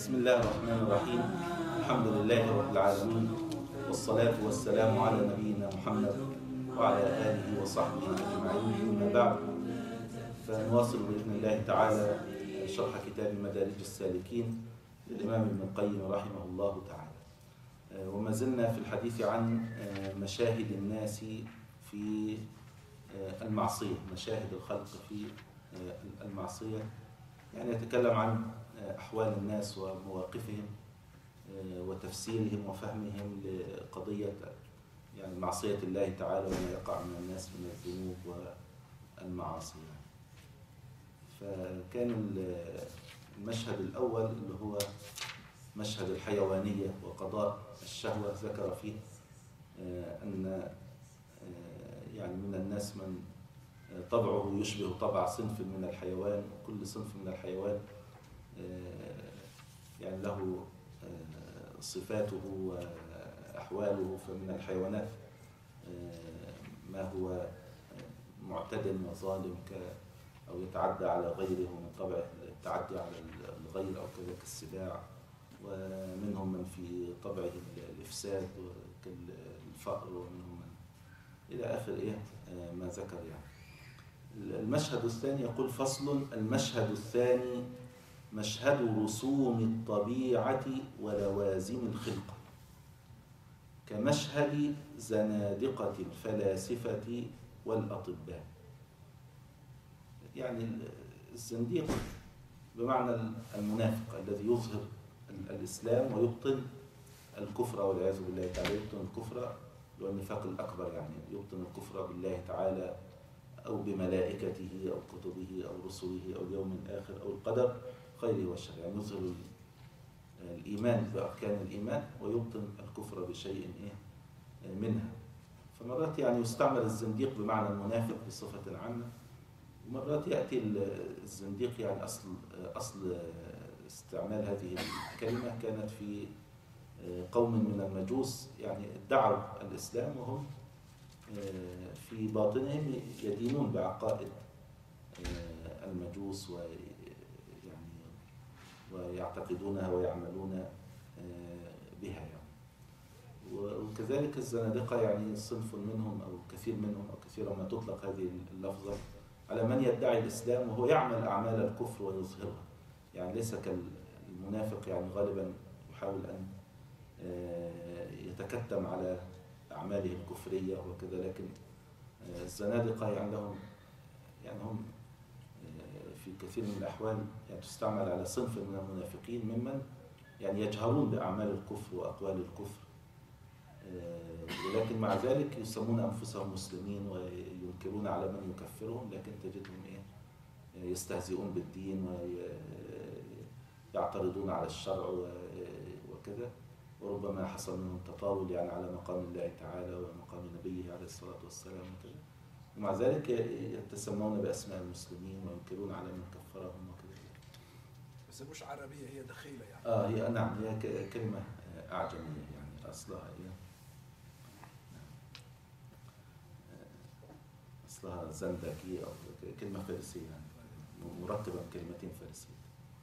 بسم الله الرحمن الرحيم. الحمد لله رب العالمين، والصلاة والسلام على نبينا محمد وعلى آله وصحبه أجمعين، أما بعد، فنواصل بإذن الله تعالى شرح كتاب مدارج السالكين للإمام ابن القيم رحمه الله تعالى. وما زلنا في الحديث عن مشاهد الناس في المعصية، مشاهد الخلق في المعصية، يعني يتكلم عن أحوال الناس ومواقفهم وتفسيرهم وفهمهم لقضية يعني معصية الله تعالى وما يقع من الناس من الذنوب والمعاصي. فكان المشهد الأول اللي هو مشهد الحيوانية وقضاء الشهوة، ذكر فيه أن يعني من الناس من طبعه يشبه طبع صنف من الحيوان، وكل صنف من الحيوان يعني له صفاته وأحواله. فمن الحيوانات ما هو معتد وظالم أو يتعدى على غيره، ومن طبعه التعدي على الغير أو كذلك السباع، ومنهم من في طبعه الإفساد كالفأر، ومنهم من إلى آخر ما ذكر. يعني المشهد الثاني يقول: فصل. المشهد الثاني مشهد رسوم الطبيعة ولوازم الخلقة، كمشهد زنادقة الفلاسفة والأطباء. يعني الزنديق بمعنى المنافق الذي يظهر الإسلام ويبطن الكفر والعياذ بالله تعالى. يبطن الكفر هو النفاق الأكبر، يعني يبطن الكفر بالله تعالى أو بملائكته أو كتبه أو رسله أو اليوم الآخر أو القدر خيره وشره، يعني يظهر الإيمان بأركان الإيمان ويبطن الكفر بشيء منها. فمرات يعني يستعمل الزنديق بمعنى المنافق بصفة عامة، ومرات يأتي الزنديق يعني أصل استعمال هذه الكلمة كانت في قوم من المجوس، يعني ادعوا الإسلام وهم في باطنهم يدينون بعقائد المجوس ويعتقدونها ويعملون بها. يعني وكذلك الزنادقة، يعني صنف منهم أو كثير منهم أو كثيرا ما تطلق هذه اللفظة على من يدعي الإسلام وهو يعمل أعمال الكفر ويظهرها. يعني ليس كالمنافق، يعني غالبا يحاول أن يتكتم على أعماله الكفرية وكذا، لكن الزنادقة يعني لهم، يعني هم في كثير من الأحوال يعني تستعمل على صنف من المنافقين ممن يعني يجهرون بأعمال الكفر وأقوال الكفر، ولكن مع ذلك يسمون أنفسهم مسلمين وينكرون على من يكفرهم، لكن تجدهم يستهزئون بالدين ويعترضون على الشرع وكذا، وربما حصل منهم تطاول يعني على مقام الله تعالى ومقام نبيه عليه الصلاة والسلام وكذا، ومع ذلك يتسمون بأسماء المسلمين وينكرون على من كفرهم وكذا. بس مش عربية، هي دخيلة يعني. هي نعم، هي كلمة أعجمية، يعني أصلها أصلها زندكية أو كلمة فارسية، يعني مرتبة كلمتين فارسية.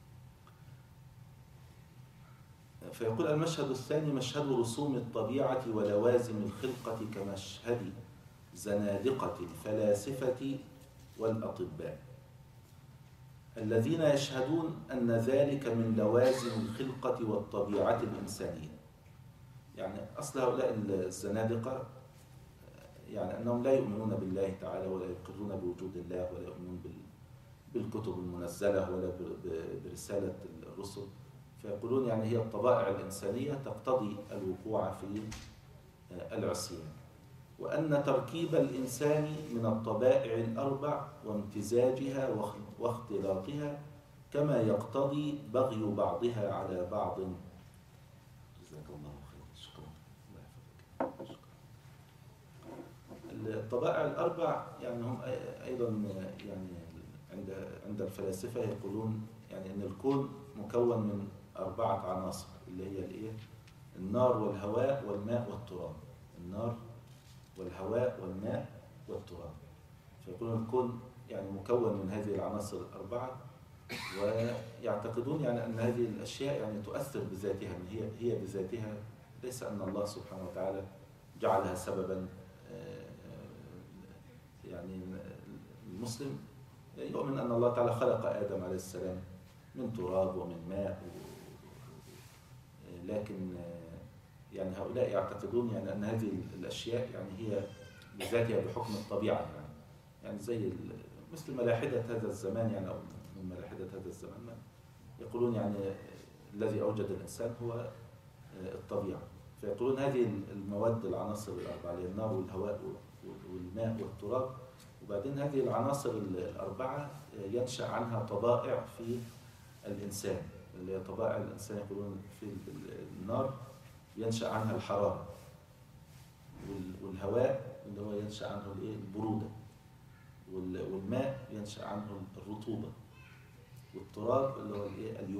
فيقول: المشهد الثاني مشهد رسوم الطبيعة ولوازم الخلقة، كمشهد زنادقة الفلاسفة والأطباء الذين يشهدون أن ذلك من لوازم الخلقة والطبيعة الإنسانية. يعني أصل هؤلاء الزنادقة يعني أنهم لا يؤمنون بالله تعالى ولا يقرون بوجود الله ولا يؤمنون بالكتب المنزلة ولا برسالة الرسل. فيقولون يعني هي الطبائع الإنسانية تقتضي الوقوع في العصيان، وأن تركيب الإنسان من الطبائع الأربع وامتزاجها واختلاطها كما يقتضي بغي بعضها على بعض. جزاك الله خير. شكرا. الطبائع الأربع يعني هم أيضا يعني عند الفلاسفة يقولون يعني أن الكون مكون من 4 عناصر، اللي هي النار والهواء والماء والتراب. النار والهواء والماء والتراب. فيكون الكون يعني مكون من هذه العناصر ال4، ويعتقدون يعني أن هذه الأشياء يعني تؤثر بذاتها، أن هي بذاتها، ليس أن الله سبحانه وتعالى جعلها سببا. يعني المسلم يؤمن أن الله تعالى خلق آدم عليه السلام من تراب ومن ماء، لكن يعني هؤلاء يعتقدون يعني أن هذه الأشياء يعني هي بذاتها بحكم الطبيعة، يعني زي مثل ملاحدة هذا الزمان، يعني أو من ملاحدة هذا الزمان يقولون يعني الذي أوجد الإنسان هو الطبيعة، فيقولون هذه المواد العناصر الأربعة، النار والهواء والماء والتراب، وبعدين هذه العناصر الأربعة ينشأ عنها طبائع في الإنسان، اللي هي طبائع الإنسان يقولون في النار ينشأ عنها الحرارة، والهواء اللي هو ينشأ عنه البرودة، والماء ينشأ عنه الرطوبة، والتراب اللي هو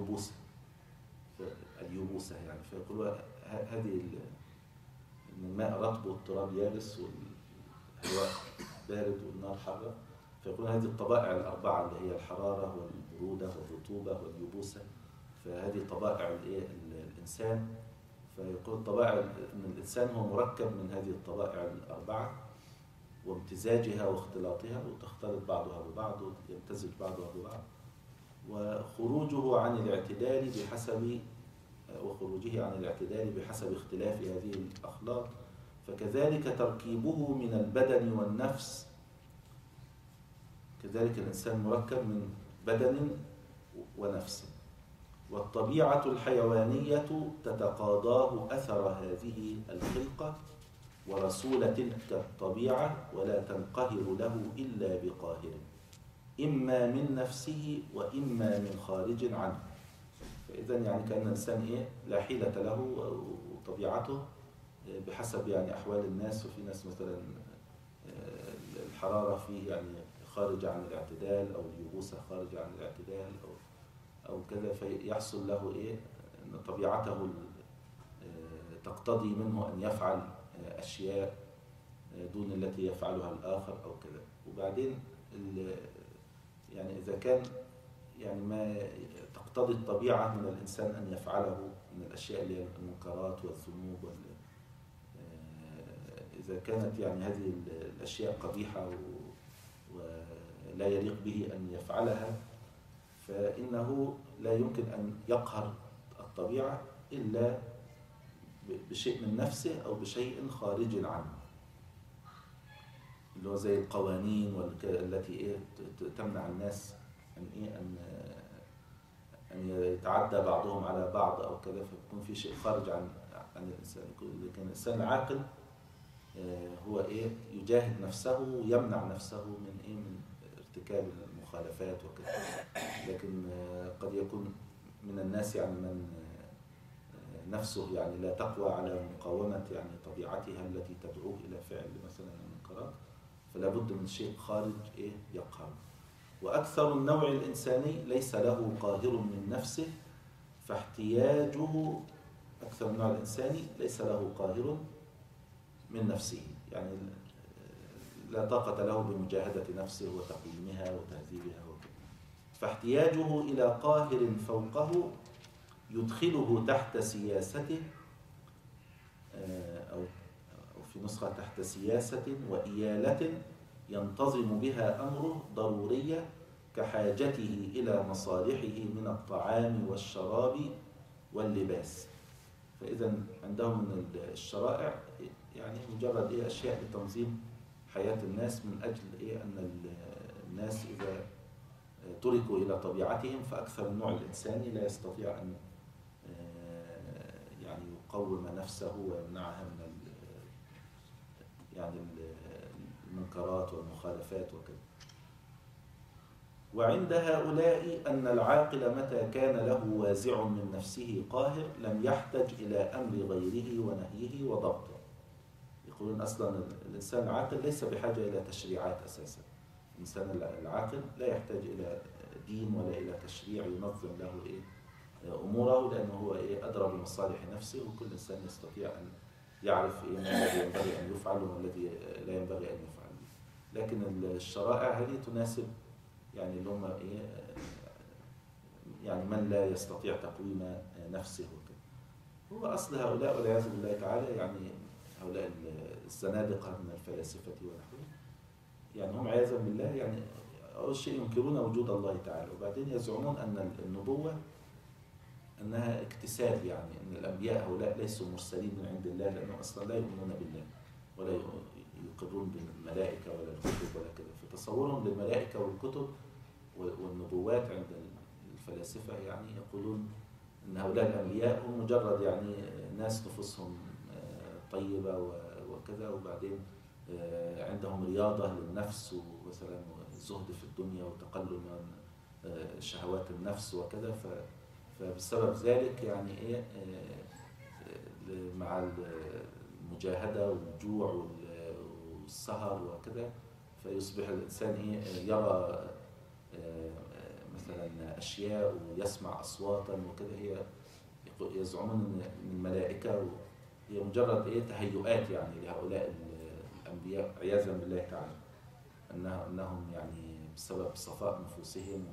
اليبوسة يعني. فيقولوا هذه إن الماء رطب والتراب يابس والهواء بارد والنار حارة، فيقولون هذه الطبائع الأربعة اللي هي الحرارة والبرودة والرطوبة واليبوسة، فهذه طبائع الإنسان. فيقول طبائع أن الإنسان هو مركب من هذه الطبائع الأربعة وامتزاجها واختلاطها، وتختلط بعضها ببعض ويمتزج بعضها ببعض، وخروجه عن الاعتدال بحسب اختلاف هذه الأخلاق. فكذلك تركيبه من البدن والنفس، كذلك الإنسان مركب من بدن ونفس، والطبيعة الحيوانية تتقاضاه أثر هذه الخلقة ورسول تلك الطبيعة، ولا تنقهر له إلا بقاهر، إما من نفسه وإما من خارج عنه. فإذا يعني كأن الإنسان لا حيلة له، وطبيعته بحسب يعني أحوال الناس، وفي ناس مثلا الحرارة فيه يعني خارج عن الاعتدال، أو اليبوسة خارج عن الاعتدال، أو كذا، فيحصل له أن طبيعته تقتضي منه أن يفعل أشياء دون التي يفعلها الآخر أو كذا. وبعدين يعني إذا كان يعني ما تقتضي الطبيعة من الإنسان أن يفعله من الأشياء اللي هي المنكرات والذنوب، إذا كانت يعني هذه الأشياء قبيحة ولا يليق به أن يفعلها، فإنه لا يمكن أن يقهر الطبيعة إلا بشيء من نفسه أو بشيء خارج عنه، اللي هو زي القوانين التي تمنع الناس أن يتعدى بعضهم على بعض أو كذا، فيكون في شيء خارج عن الإنسان. لكن الإنسان العاقل هو يجاهد نفسه ويمنع نفسه من ارتكاب المخالفات وكذا. لكن قد يكون من الناس يعني من نفسه يعني لا تقوى على مقاومة يعني طبيعتها التي تدعوه إلى فعل مثلا المنكرات، فلا بد من شيء خارج يقهر. وأكثر النوع الإنساني ليس له قاهر من نفسه، فاحتياجه أكثر النوع الإنساني ليس له قاهر من نفسه، يعني لا طاقة له بمجاهدة نفسه وتقويمها وتهذيبها وكذا، فاحتياجه إلى قاهر فوقه يدخله تحت سياسته، أو في نسخة تحت سياسة وإيالة ينتظم بها أمره ضرورية، كحاجته إلى مصالحه من الطعام والشراب واللباس. فإذا عندهم من الشرائع يعني مجرد أشياء لتنظيم حياة الناس، من أجل أن الناس إذا تركوا إلى طبيعتهم، فأكثر النوع الإنساني لا يستطيع أن يعني يقوم نفسه ويمنعها من يعني المنكرات والمخالفات وكذا. وعند هؤلاء أن العاقل متى كان له وازع من نفسه قاهر لم يحتج إلى أمر غيره ونهيه وضبطه. يقولون أصلا الإنسان العاقل ليس بحاجة إلى تشريعات أساسا. الإنسان العاقل لا يحتاج إلى دين ولا إلى تشريع ينظم له أموره، لأنه هو أدرى بمصالح نفسه، وكل إنسان يستطيع أن يعرف ما الذي ينبغي أن يفعل وما الذي لا ينبغي أن يفعل. لكن الشرائع هذه تناسب يعني اللي هم يعني من لا يستطيع تقويم نفسه وكده. هو أصل هؤلاء والعياذ بالله تعالى يعني هؤلاء الزنادقة من الفلاسفة ونحوهم، يعني هم عياذا بالله يعني أول شيء ينكرون وجود الله تعالى، وبعدين يزعمون أن النبوة أنها اكتساب، يعني أن الأنبياء هؤلاء ليسوا مرسلين من عند الله، لأنهم أصلا لا يؤمنون بالله ولا يقرون بالملائكة ولا الكتب ولا كذا. فتصورهم للملائكة والكتب والنبوات عند الفلاسفة يعني يقولون أن هؤلاء الأنبياء هم مجرد يعني ناس نفوسهم طيبة وكذا، وبعدين عندهم رياضة للنفس ومثلا الزهد في الدنيا وتقلل من شهوات النفس وكذا. فبسبب ذلك يعني إيه مع المجاهدة والجوع والسهر وكذا، فيصبح الإنسان إيه يرى مثلا أشياء ويسمع أصواتا وكذا. هي يزعمون أن الملائكة هي مجرد إيه تهيؤات يعني لهؤلاء الأنبياء عياذا بالله تعالى، أنهم يعني بسبب صفاء نفوسهم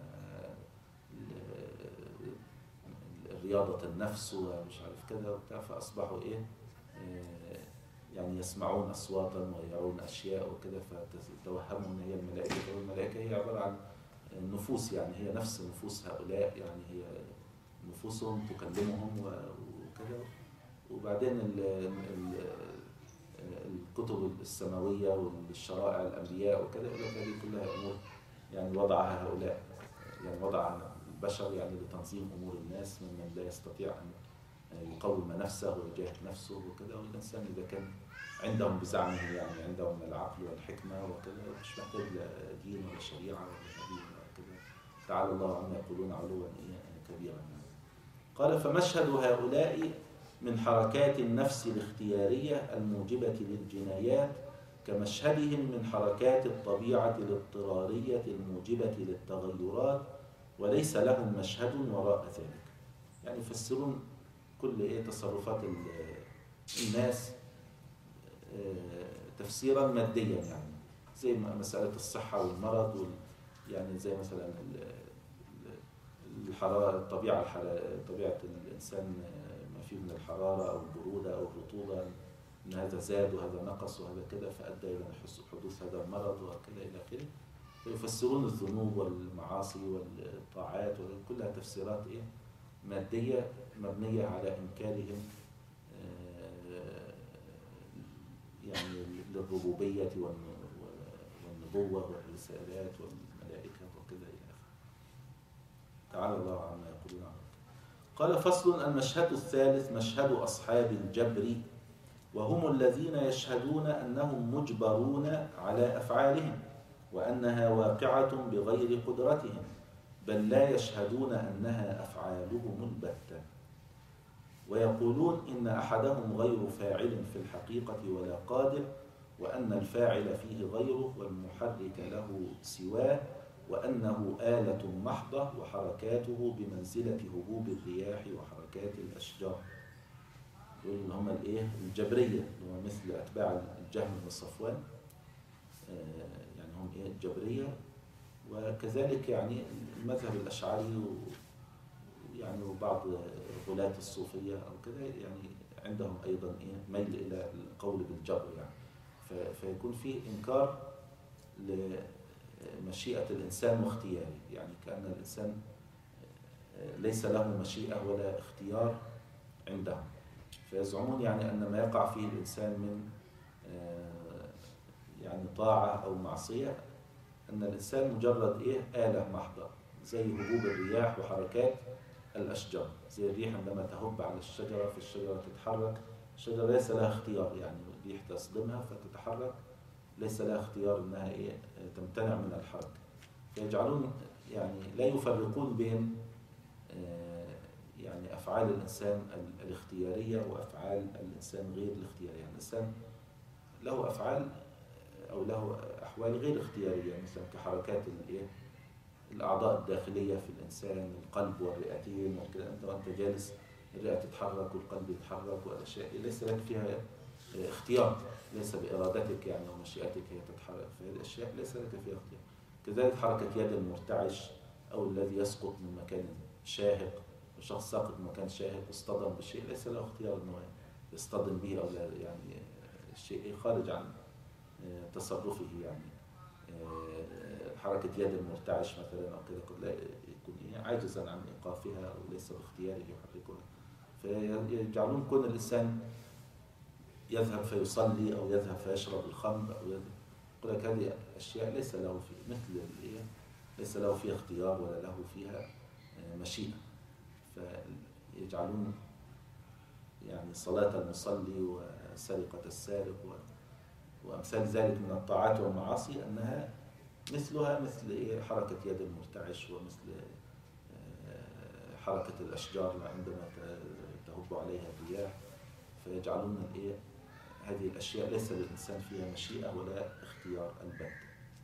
رياضة النفس ومش عارف كذا وبتاع، فأصبحوا إيه يعني يسمعون أصواتا ويرون أشياء وكذا، فتوهموا أن هي الملائكة. والملائكة هي عبارة عن النفوس، يعني هي نفس نفوس هؤلاء، يعني هي نفوسهم تكلمهم وكذا. وبعدين الكتب السماوية والشرائع الأنبياء وكذا، هذه كلها أمور يعني وضعها هؤلاء، يعني وضعها البشر يعني لتنظيم أمور الناس، ممن لا يستطيع أن يقوم نفسه ويجاهد نفسه وكذا. والإنسان إذا كان عندهم بزعمه يعني عندهم العقل والحكمة وكذا مش محتاج لا دين ولا شريعة ولا نبي ولا كذا. تعالى الله عما يقولون علوا كبيرا. قال فمشهد هؤلاء من حركات النفس الاختيارية الموجبة للجنايات كمشهدهم من حركات الطبيعة الاضطرارية الموجبة للتغيرات، وليس لهم مشهد وراء ذلك. يعني يفسرون كل تصرفات الناس تفسيرا ماديا، يعني زي مسألة الصحة والمرض يعني زي مثلا الحرارة، طبيعة الإنسان ما فيه من الحرارة أو البرودة أو الرطوبة، إن هذا زاد وهذا نقص وهذا كذا فأدى إلى حدوث هذا المرض وكذا إلى آخره. فيفسرون الذنوب والمعاصي والطاعات كلها تفسيرات مادية مبنية على إنكارهم يعني للربوبية والنبوة والرسالات والملائكة وكذا إلى آخره. تعالى الله عما يقولون عنه. قال فصل المشهد الثالث مشهد أصحاب الجبر، وهم الذين يشهدون أنهم مجبرون على أفعالهم وأنها واقعة بغير قدرتهم، بل لا يشهدون أنها أفعالهم البتة، ويقولون إن أحدهم غير فاعل في الحقيقة ولا قادر، وأن الفاعل فيه غيره والمحرك له سواه، وأنه آلة محضة وحركاته بمنزلة هبوب الرياح وحركات الأشجار. دول هم الجبرية، اللي هم مثل أتباع الجهم بن صفوان، يعني هم الجبرية. وكذلك يعني المذهب الأشعري يعني وبعض غلاة الصوفية أو كذا، يعني عندهم أيضا ميل إلى القول بالجبر، يعني فيكون في إنكار لمشيئة الإنسان واختياره، يعني كأن الإنسان ليس له مشيئة ولا اختيار عندهم. فيزعمون يعني أن ما يقع فيه الإنسان من يعني طاعة أو معصية، أن الإنسان مجرد آلة محضة، زي هبوب الرياح وحركات الأشجار. زي الريح عندما تهب على الشجرة فالشجرة تتحرك، الشجرة ليس لها اختيار، يعني الريح تصدمها فتتحرك، ليس لها اختيار أنها تمتنع من الحركة. فيجعلون يعني لا يفرقون بين يعني أفعال الإنسان الاختيارية وأفعال الإنسان غير الاختيارية. يعني الإنسان له أفعال أو له أحوال غير اختيارية، مثلا كحركات الأعضاء الداخلية في الإنسان، القلب والرئتين وكذا. أنت وأنت جالس الرئة تتحرك والقلب يتحرك، والأشياء ليس لك فيها اختيار، ليس بإرادتك يعني ومشيئتك هي تتحرك، فهذه الأشياء ليس لك فيها اختيار. كذلك حركة يد المرتعش أو الذي يسقط من مكان شاهق. الشخص ساقط من مكان شاهق واصطدم بشيء ليس له اختيار أنه يصطدم به، أو لا يعني الشيء خارج عن تصرفه، يعني حركة يد المرتعش مثلا أو كده قد لا يكون عاجزا عن إيقافها أو ليس باختياره يحركها. فيجعلون كون الإنسان يذهب فيصلي أو يذهب فيشرب الخمر أو يذهب، يقول لك هذه أشياء ليس له في مثل ليس له فيها اختيار ولا له فيها مشيئة. فيجعلون يعني صلاة المصلي وسرقة السارق وأمثال ذلك من الطاعات والمعاصي أنها مثلها مثل حركة يد المرتعش، ومثل حركة الأشجار عندما تهب عليها الرياح. فيجعلون هذه الأشياء ليس للإنسان فيها مشيئة ولا اختيار البتة.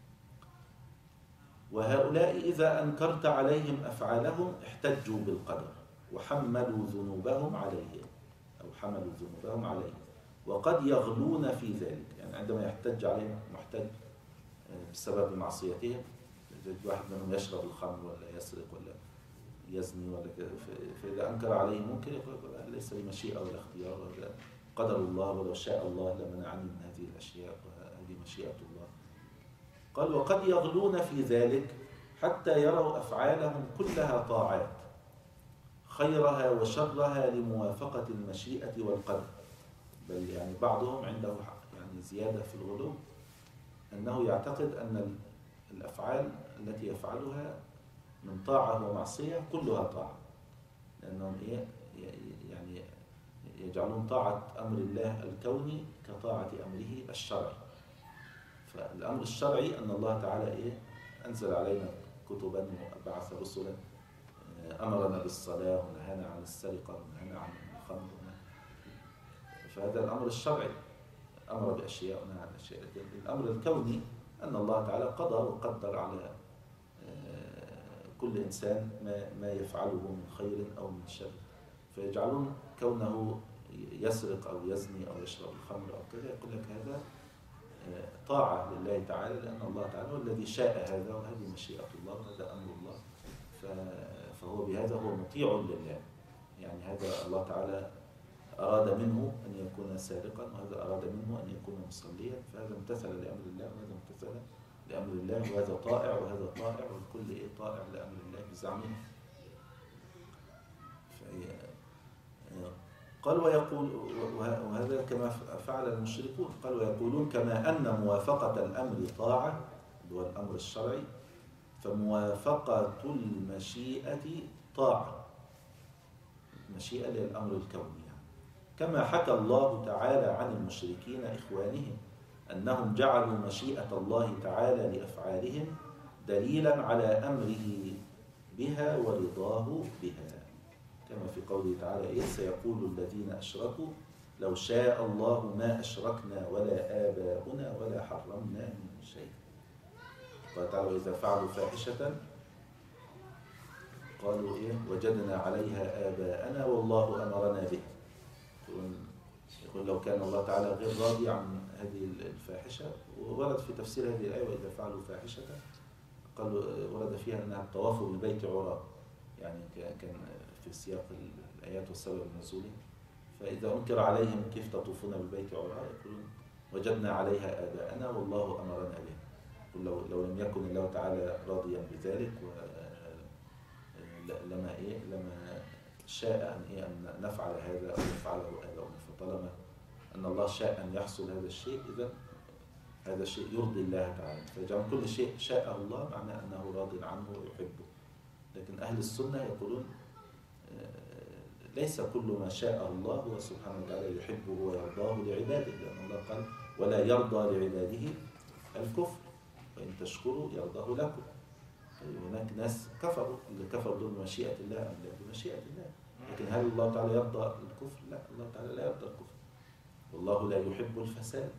وهؤلاء إذا أنكرت عليهم أفعالهم احتجوا بالقدر وحملوا ذنوبهم عليه، أو حملوا ذنوبهم عليه، وقد يغلون في ذلك. يعني عندما يحتج عليهم محتج بسبب معصيتهم، واحد منهم يشرب الخمر ولا يسرق ولا يزني ولا كذا، فإذا أنكر عليه ممكن يقول ليس لي مشيئة ولا اختيار، ولا قدر الله، ولو شاء الله لمنعني من هذه الأشياء، وهذه مشيئة الله. قال وقد يغلون في ذلك حتى يروا أفعالهم كلها طاعات، خيرها وشرها لموافقة المشيئة والقدر. بل يعني بعضهم عنده يعني زيادة في الغلو، أنه يعتقد أن الأفعال التي يفعلها من طاعة ومعصية كلها طاعة، لأنهم يعني يجعلون طاعة أمر الله الكوني كطاعة أمره الشرعي. فالأمر الشرعي أن الله تعالى أنزل علينا كتبا وبعث رسلا، أمرنا بالصلاة ونهانا عن السرقة ونهانا عن الخمر، فهذا الأمر الشرعي أمر بأشياء ونهى عن أشياء. الأمر الكوني أن الله تعالى قدر وقدر على كل إنسان ما يفعله من خير أو من شر، فيجعلون كونه يسرق أو يزني أو يشرب الخمر أو كذا يقول لك هذا طاعة لله تعالى، لأن الله تعالى هو الذي شاء هذا، وهذه مشيئة الله وهذا أمر الله، فهو بهذا هو مطيع لله. يعني هذا الله تعالى أراد منه أن يكون سارقا، وهذا أراد منه أن يكون مصليا، فهذا امتثل لأمر الله وهذا امتثل لأمر الله، وهذا طائع وهذا طائع، والكل طائع لأمر الله بزعمه. قال ويقول، وهذا كما فعل المشركون، قال ويقولون كما أن موافقة الأمر طاعة هو الأمر الشرعي، فموافقة المشيئة طاعة، المشيئة للأمر الكوني، كما حكى الله تعالى عن المشركين إخوانهم أنهم جعلوا مشيئة الله تعالى لأفعالهم دليلا على أمره بها ورضاه بها، كما في قوله تعالى سيقول الذين أشركوا لو شاء الله ما أشركنا ولا آباؤنا ولا حرمنا من شيء. قال تعالى وإذا فعلوا فاحشة قالوا وجدنا عليها آباءنا والله أمرنا به. يقول لو كان الله تعالى غير راضي عن هذه الفاحشة، وورد في تفسير هذه الآية وإذا فعلوا فاحشة قالوا ورد فيها أنها الطواف بالبيت عراة، يعني كان في سياق الآيات والسبب النزولي. فإذا أنكر عليهم كيف تطوفون بالبيت عراة يقولون وجدنا عليها آباءنا والله أمرنا به. يقول لو لم يكن الله تعالى راضيا بذلك لما شاء أن نفعل هذا أو نفعله آباؤنا، فطالما أن الله شاء أن يحصل هذا الشيء إذا هذا شيء يرضي الله تعالى، فجعل كل شيء شاءه الله معناه أنه راض عنه ويحبه. لكن أهل السنة يقولون ليس كل ما شاء الله هو سبحانه وتعالى يحبه ويرضاه لعباده، لأن الله قال ولا يرضى لعباده الكفر وإن تشكروا يرضاه لكم. هناك ناس كفروا، اللي كفروا دون مشيئة الله أم لا بمشيئة الله، لكن هل الله تعالى يرضى الكفر؟ لا، الله تعالى لا يرضى الكفر، والله لا يحب الفساد.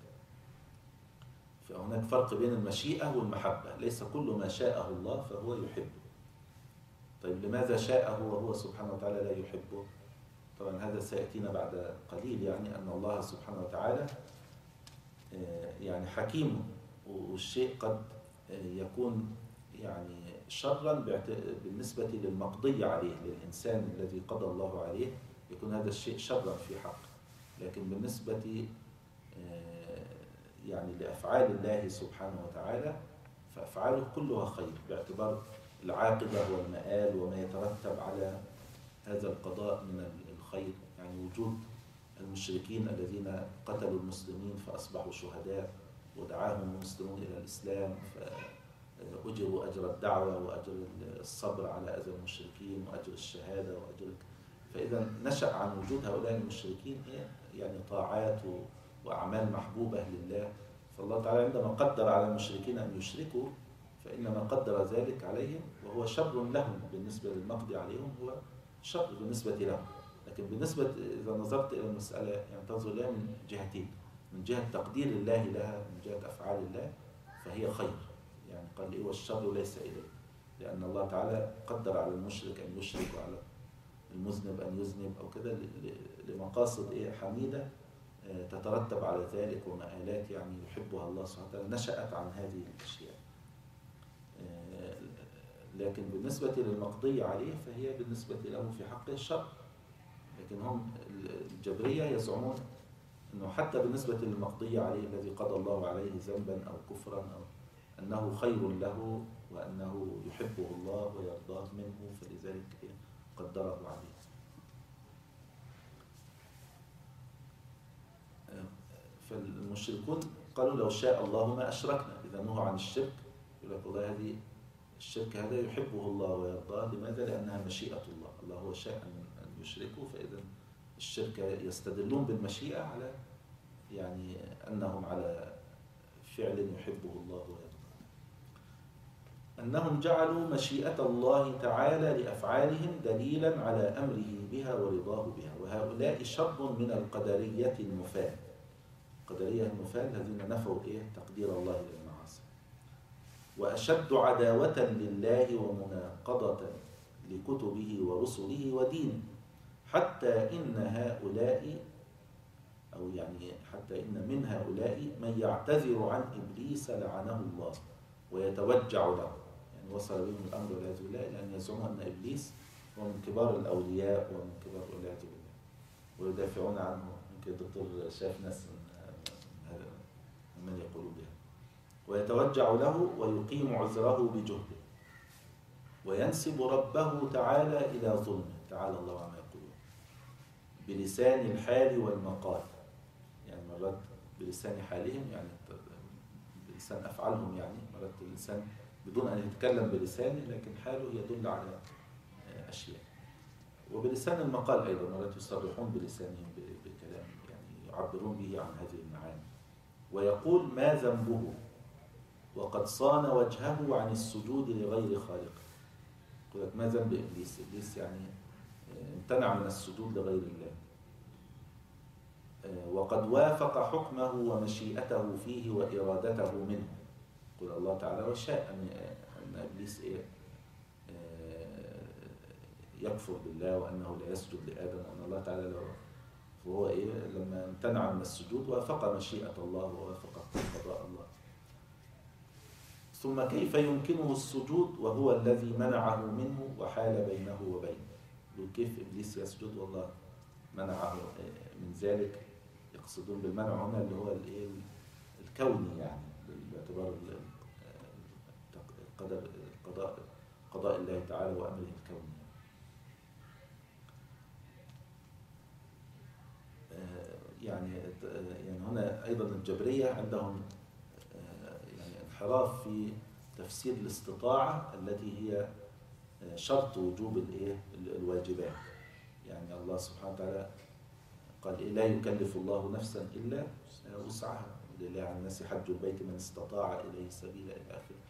فهناك فرق بين المشيئة والمحبة، ليس كل ما شاءه الله فهو يحبه. طيب لماذا شاءه وهو سبحانه وتعالى لا يحبه؟ طبعا هذا سيأتينا بعد قليل، يعني أن الله سبحانه وتعالى يعني حكيم، والشيء قد يكون يعني شرا بالنسبة للمقضي عليه، للإنسان الذي قضى الله عليه، يكون هذا الشيء شرا في حقه. لكن بالنسبة يعني لأفعال الله سبحانه وتعالى فأفعاله كلها خير، باعتبار العاقبة والمآل وما يترتب على هذا القضاء من الخير. يعني وجود المشركين الذين قتلوا المسلمين فأصبحوا شهداء ودعاهم المسلمون إلى الإسلام فأجروا أجر الدعوة وأجر الصبر على أذى المشركين وأجر الشهادة وأجر. فإذا نشأ عن وجود هؤلاء المشركين يعني طاعات وأعمال محبوبة لله. فالله تعالى عندما قدر على المشركين أن يشركوا فإنما قدر ذلك عليهم وهو شر لهم. بالنسبة للمقضي عليهم هو شر بالنسبة لهم، لكن بالنسبة إذا نظرت إلى المسألة يعني تنظر لها من جهتين: من جهة تقدير الله لها، من جهة أفعال الله، فهي خير. يعني قال إيه والشر ليس إليه، لأن الله تعالى قدر على المشرك أن يشرك وعلى المذنب أن يذنب أو كده لمقاصد حميدة تترتب على ذلك ومآلات يعني يحبها الله سبحانه وتعالى نشأت عن هذه الأشياء. لكن بالنسبة للمقضي عليه فهي بالنسبة له في حقه الشر. لكن هم الجبرية يزعمون أنه حتى بالنسبة للمقضي عليه الذي قضى الله عليه ذنبا أو كفرا أو أنه خير له وأنه يحبه الله ويرضاه منه، فلذلك قدره عليه. فالمشركون قالوا لو شاء الله ما أشركنا. إذا نهوا عن الشرك يقول لك والله هذه الشرك هذا يحبه الله ويرضاه. لماذا؟ لأنها مشيئة الله. الله هو شاء أن يشركوا، فإذا الشرك يستدلون بالمشيئة على يعني أنهم على فعل يحبه الله ويرضاه. أنهم جعلوا مشيئة الله تعالى لأفعالهم دليلا على أمره بها ورضاه بها، وهؤلاء شر من القدرية النفاة. القدرية النفاة الذين نفوا تقدير الله للمعاصي، وأشد عداوة لله ومناقضة لكتبه ورسله ودينه، حتى إن هؤلاء أو يعني حتى إن من هؤلاء من يعتذر عن إبليس لعنه الله ويتوجع له. يعني وصل بهم الأمر والعياذ بالله إلى أن يزعموا أن إبليس هو من كبار الأولياء ومن كبار والعياذ بالله ويدافعون عنه. يمكن الدكتور شاف ناس من يقولوا بها. ويتوجع له ويقيم عذره بجهده وينسب ربه تعالى إلى ظلمه، تعالى الله عما يقولون، بلسان الحال والمقال. يعني مرات بلسان حالهم يعني بلسان أفعالهم، يعني مرات الإنسان بدون أن يتكلم بلسانه لكن حاله يدل على أشياء. وبلسان المقال أيضا مرات يصرحون بلسانهم بكلام يعني يعبرون به عن هذه المعاني. ويقول ما ذنبه وقد صان وجهه عن السجود لغير خالقه. يقول لك ما ذنب إبليس؟ إبليس يعني امتنع من السجود لغير الله، وقد وافق حكمه ومشيئته فيه وإرادته منه. يقول الله تعالى وشاء أن إبليس يكفر بالله وأنه لا يسجد لآدم، وأن الله تعالى فهو لما امتنع من السجود وافق مشيئة الله ووافق قضاء الله. ثم كيف يمكنه السجود وهو الذي منعه منه وحال بينه وبينه؟ كيف إبليس يسجد والله منعه من ذلك؟ يقصدون بالمنع هنا اللي هو الكوني، يعني باعتبار قضاء الله تعالى وأمره الكوني. يعني هنا أيضا الجبرية عندهم يعني انحراف في تفسير الاستطاعة التي هي شرط وجوب الواجبات. يعني الله سبحانه وتعالى قال لا يكلف الله نفسا إلا وسعها، لله على الناس حج البيت من استطاع إليه سبيلا إلى آخره.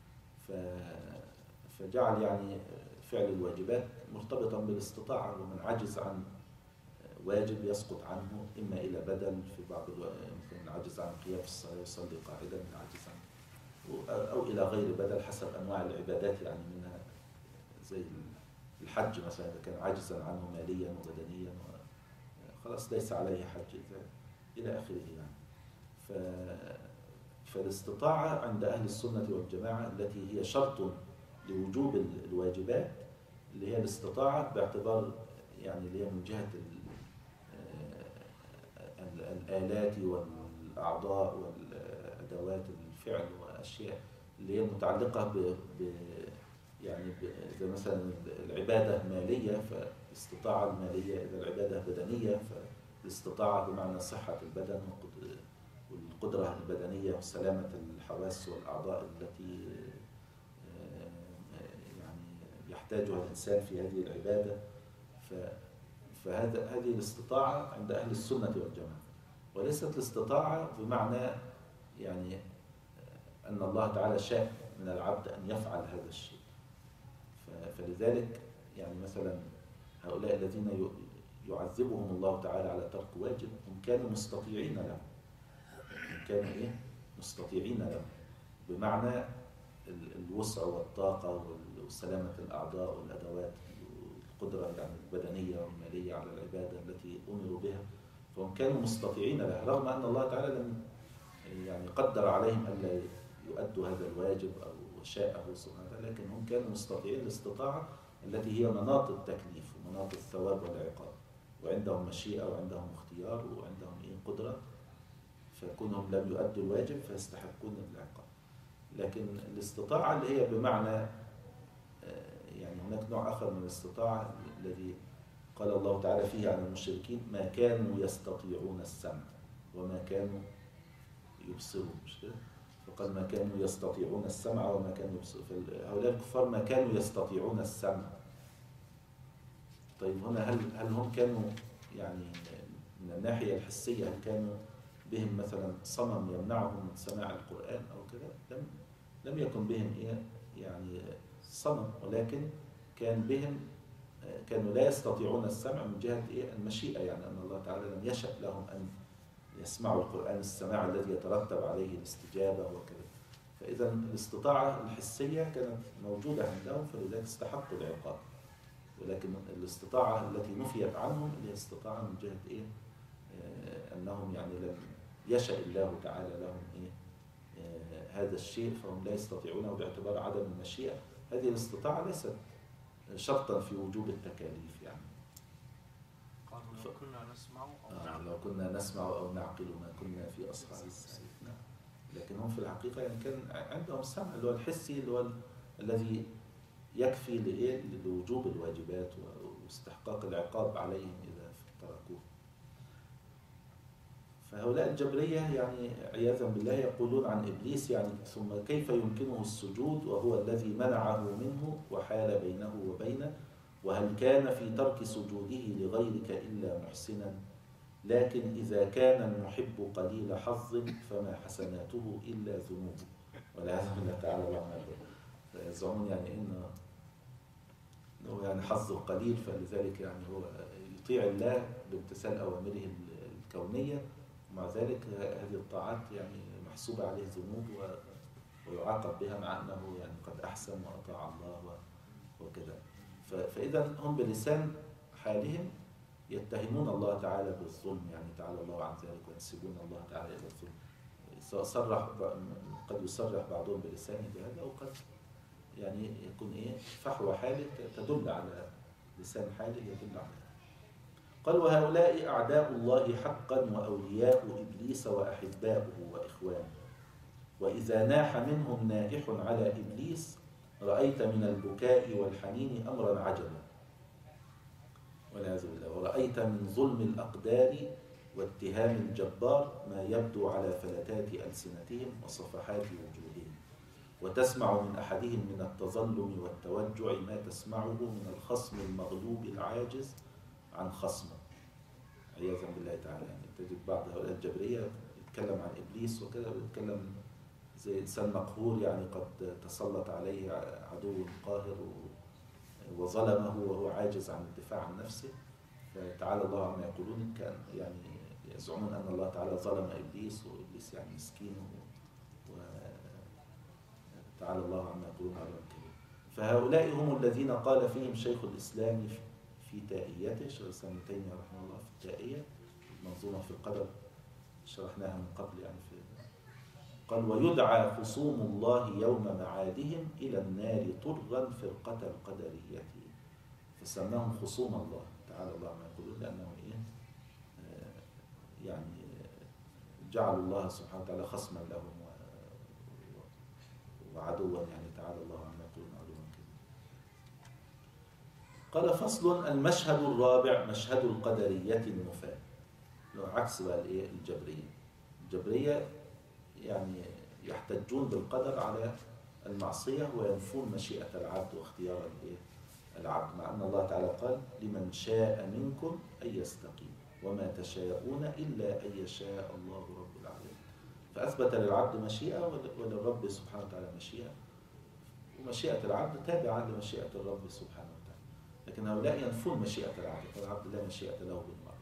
فجعل يعني فعل الواجبات مرتبطا بالاستطاعة، ومن عجز عن واجب يسقط عنه إما إلى بدل في بعض يمكن عجز عن قيام الصلاة يصلي قاعدا، عجز عن أو إلى غير بدل حسب أنواع العبادات، يعني منها زي الحج مثلا إذا كان عاجزا عنه ماليا وبدنيا خلاص ليس عليه حج إلى آخره. يعني فالاستطاعة عند أهل السنة والجماعة التي هي شرط لوجوب الواجبات، اللي هي الاستطاعة باعتبار يعني اللي هي من جهة الآلات والأعضاء والأدوات الفعل وأشياء اللي هي متعلقة يعني إذا مثلا العبادة مالية فالاستطاعة المالية، إذا العبادة بدنية فالاستطاعة بمعنى صحة البدن والقدرة البدنية وسلامة الحواس والأعضاء التي يعني يحتاجها الإنسان في هذه العبادة. هذه الاستطاعة عند أهل السنة والجماعة، وليست الاستطاعة بمعنى يعني أن الله تعالى شاء من العبد أن يفعل هذا الشيء. فلذلك يعني مثلا هؤلاء الذين يعذبهم الله تعالى على ترك واجب هم كانوا مستطيعين له، كانوا مستطيعين له بمعنى الوسع والطاقة وسلامة الأعضاء والأدوات والقدرة يعني البدنية والمالية على العبادة التي أمروا بها، فهم كانوا مستطيعين لها رغم أن الله تعالى لم يعني قدر عليهم ألا يؤدوا هذا الواجب أو شاءه سبحانه وتعالى، لكن هم كانوا مستطيعين الاستطاعة التي هي مناط التكليف ومناط الثواب والعقاب، وعندهم مشيئة وعندهم اختيار وعندهم قدرة، فكونهم لم يؤدوا الواجب فيستحقون العقاب. لكن الاستطاعة اللي هي بمعنى يعني هناك نوع آخر من الاستطاعة الذي قال الله تعالى فيه عن المشركين ما كانوا يستطيعون السمع وما كانوا يبصرون، مش كده؟ فقال ما كانوا يستطيعون السمع وما كانوا يبصرون. هؤلاء الكفار ما كانوا يستطيعون السمع. طيب هنا هل هم كانوا يعني من الناحية الحسية هل كانوا بهم مثلا صمم يمنعهم من سماع القرآن أو كده؟ لم يكن بهم يعني صمم، ولكن كان بهم كانوا لا يستطيعون السمع من جهة المشيئة، يعني أن الله تعالى لم يشأ لهم أن يسمعوا القرآن السماع الذي يترتب عليه الاستجابة وكذا. فإذا الاستطاعة الحسية كانت موجودة عندهم فلذلك استحقوا العقاب، ولكن الاستطاعة التي نفيت عنهم اللي هي استطاعة من جهة أنهم يعني لم يشأ الله تعالى لهم هذا الشيء فهم لا يستطيعونه باعتبار عدم المشيئة. هذه الاستطاعة ليست شرطا في وجوب التكاليف يعني. قالوا لو كنا نسمع أو نعم لو كنا نسمع أو نعقل ما كنا في أصحاب السعير. نعم. لكن هم في الحقيقة يعني كان عندهم السمع اللي هو الحسي اللي هو الذي يكفي لوجوب الواجبات واستحقاق العقاب عليهم إذا تركوه. فهؤلاء الجبرية يعني عياذا بالله يقولون عن إبليس يعني ثم كيف يمكنه السجود وهو الذي منعه منه وحال بينه وبينه، وهل كان في ترك سجوده لغيرك إلا محسنا، لكن إذا كان المحب قليل حظ فما حسناته إلا ذنوبه والعياذ بالله تعالى الله. فيزعمون يعني إنه يعني حظه قليل فلذلك يعني هو يطيع الله بامتثال أوامره الكونية، ومع ذلك هذه الطاعات يعني محسوبة عليه ذنوب ويعاقب بها مع أنه يعني قد أحسن وأطاع الله وكذا. فإذا هم بلسان حالهم يتهمون الله تعالى بالظلم، يعني تعالى الله عن ذلك وينسبون الله تعالى إلى الظلم. صرح قد يصرح بعضهم بلسانه بهذا وقد يعني يكون فحوى حاله تدل على لسان حاله يدل على. قال وهؤلاء أعداء الله حقا وأولياء إبليس وأحباؤه وإخوانه، وإذا ناح منهم نائح على إبليس رأيت من البكاء والحنين أمرا عجبا والعياذ بالله، ورأيت من ظلم الأقدار واتهام الجبار ما يبدو على فلتات ألسنتهم وصفحات وجوههم، وتسمع من أحدهم من التظلم والتوجع ما تسمعه من الخصم المغلوب العاجز عن خصمه عياذا بالله تعالى. يعني تجد بعض هؤلاء الجبرية يتكلم عن إبليس وكذا، بيتكلم زي إنسان مقهور يعني قد تسلط عليه عدو قاهر وظلمه وهو عاجز عن الدفاع عن نفسه، فتعالى الله عما يقولون. كان يعني يزعمون أن الله تعالى ظلم إبليس وإبليس يعني مسكين وتعالى الله عما يقولون على الكريم. فهؤلاء هم الذين قال فيهم شيخ الإسلام في تائيته، شيخ الإسلام ابن تيمية رحمه الله في التائية المنظومة في القدر شرحناها من قبل يعني قال ويدعى خصوم الله يوم معادهم إلى النار طرا فرقة القدرية، فسماهم خصوم الله تعالى الله ما يقولون، لأنه يعني جعل الله سبحانه وتعالى خصما لهم وعدوا، يعني تعالى الله عما يقولون عدوا كذا. قال فصل المشهد الرابع مشهد القدرية النفاة، لو عكس بقى الجبرية. الجبرية يعني يحتجون بالقدر على المعصية وينفون مشيئة العبد واختيار العبد، مع أن الله تعالى قال لمن شاء منكم أن يستقيم وما تشاءون إلا أن يشاء الله رب العالمين. فأثبت للعبد مشيئة وللرب سبحانه وتعالى مشيئة، ومشيئة العبد تابعة لمشيئة الرب سبحانه وتعالى. لكن هؤلاء ينفون مشيئة العبد، فالعبد لا مشيئة له بالمرة.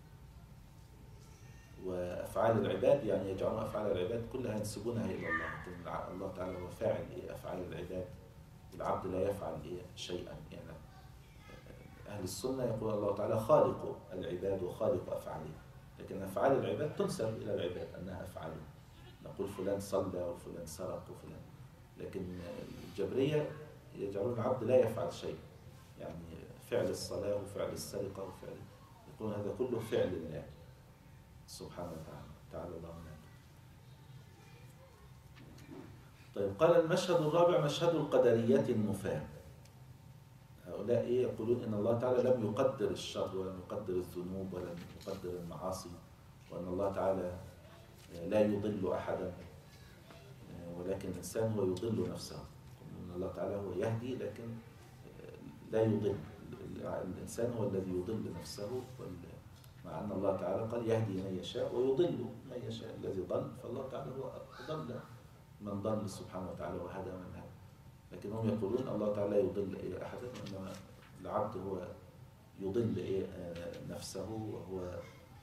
وأفعال العباد يعني يجعلون أفعال العباد كلها ينسبونها إلى الله، الله تعالى هو فاعل أفعال العباد، والعبد لا يفعل شيئا. يعني أهل السنة يقول الله تعالى خالق العباد وخالق أفعالهم، لكن أفعال العباد تنسب إلى العباد أنها أفعالهم، نقول فلان صلى وفلان سرق وفلان. لكن الجبرية يجعلون العبد لا يفعل شيء، يعني فعل الصلاة وفعل السرقة وفعل، يقول هذا كله فعل الله سبحانه وتعالى تعالى الله عنه. طيب قال المشهد الرابع مشهد القدرية النفاة. هؤلاء يقولون إن الله تعالى لم يقدر الشر ولم يقدر الذنوب ولم يقدر المعاصي، وأن الله تعالى لا يضل أحدا، ولكن الإنسان هو يضل نفسه. إن الله تعالى هو يهدي لكن لا يضل، الإنسان هو الذي يضل نفسه، مع أن الله تعالى قال يهدي من يشاء ويضل من يشاء. الذي ضل فالله تعالى هو ضل من ضل سبحانه وتعالى وهدى من هدى. لكن هم يقولون الله تعالى لا يضل أحدا، وإنما العبد هو يضل نفسه، وهو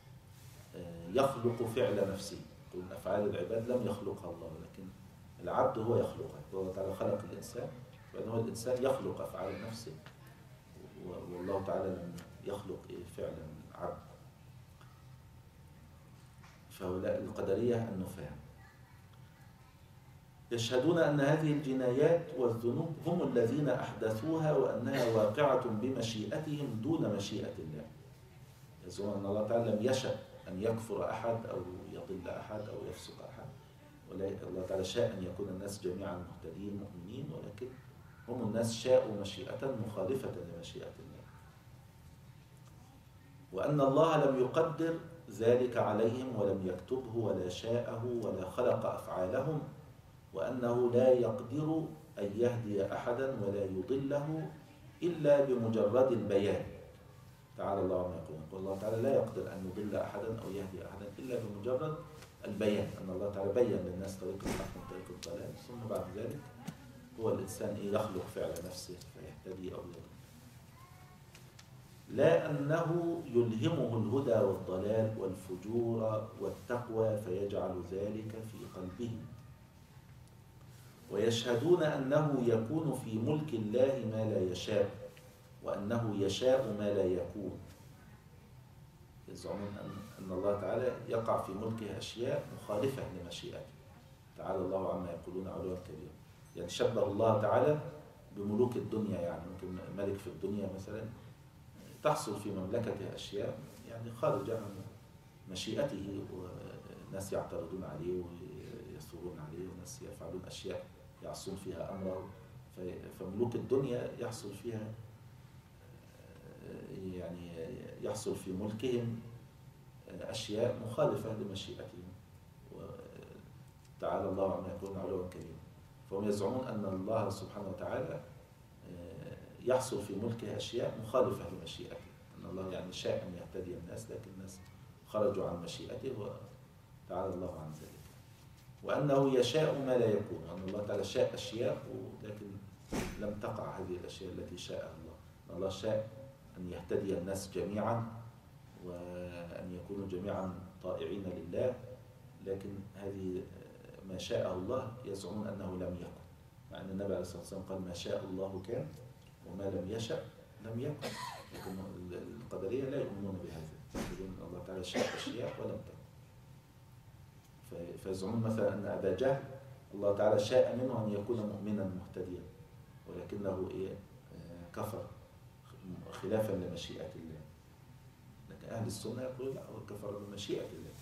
يخلق فعل نفسه. يقول أفعال العباد لم يخلقها الله، لكن العبد هو يخلقها. الله تعالى خلق الإنسان، وأنه الإنسان يخلق أفعال نفسه، والله تعالى لم يخلق فعل العبد. فهؤلاء القدرية النفاة يشهدون أن هذه الجنايات والذنوب هم الذين أحدثوها، وأنها واقعة بمشيئتهم دون مشيئة الله. يزعمون أن الله تعالى لم يشأ أن يكفر أحد أو يضل أحد أو يفسق أحد، الله تعالى شاء أن يكون الناس جميعا مهتدين مؤمنين، ولكن هم الناس شاءوا مشيئة مخالفة لمشيئة الله، وأن الله لم يقدر ذلك عليهم ولم يكتبه ولا شاءه ولا خلق أفعالهم، وأنه لا يقدر أن يهدي أحدا ولا يضله إلا بمجرد البيان. تعالى الله عما يقولون. الله تعالى لا يقدر أن يضل أحدا أو يهدي أحدا إلا بمجرد البيان، أن الله تعالى بين للناس طريق الحق من طريق الضلال، ثم بعد ذلك هو الإنسان يخلق فعل نفسه فيهتدي أو يضل. لا أنه يلهمه الهدى والضلال والفجور والتقوى فيجعل ذلك في قلبه. ويشهدون أنه يكون في ملك الله ما لا يشاء، وأنه يشاء ما لا يكون. يزعمون أن الله تعالى يقع في ملكه أشياء مخالفة لمشيئته. تعالى الله عما يقولون علوا كبيرا. يعني شبه الله تعالى بملوك الدنيا، يعني ممكن ملك في الدنيا مثلا تحصل في مملكته أشياء يعني خارجة عن مشيئته، وناس يعترضون عليه ويثورون عليه، وناس يفعلون أشياء يعصون فيها أمره. فملوك الدنيا يحصل فيها يعني يحصل في ملكهم أشياء مخالفة لمشيئتهم، وتعالى الله عما يقولون علوا كبيرا. فهم يزعمون أن الله سبحانه وتعالى يحصل في ملكه أشياء مخالفة لمشيئته، أن الله يعني شاء أن يهتدي الناس لكن الناس خرجوا عن مشيئته وتعالى الله عن ذلك. وأنه يشاء ما لا يكون، أن الله تعالى شاء أشياء لكن لم تقع هذه الأشياء التي شاء الله. أن الله شاء أن يهتدي الناس جميعا وأن يكونوا جميعا طائعين لله، لكن هذه ما شاء الله يزعمون أنه لم يكن، مع أن النبي عليه الصلاة والسلام قال ما شاء الله كان وما لم يشأ لم يكن. لكن القدرية لا يؤمنون بهذا، يقولون الله تعالى شاء أشياء ولم تكن. فيزعمون مثلا أن أبا جهل الله تعالى شاء منه أن يكون مؤمنا مهتديا، ولكنه كفر خلافا لمشيئة الله. لكن أهل السنة يقول لا، هو كفر بمشيئة الله.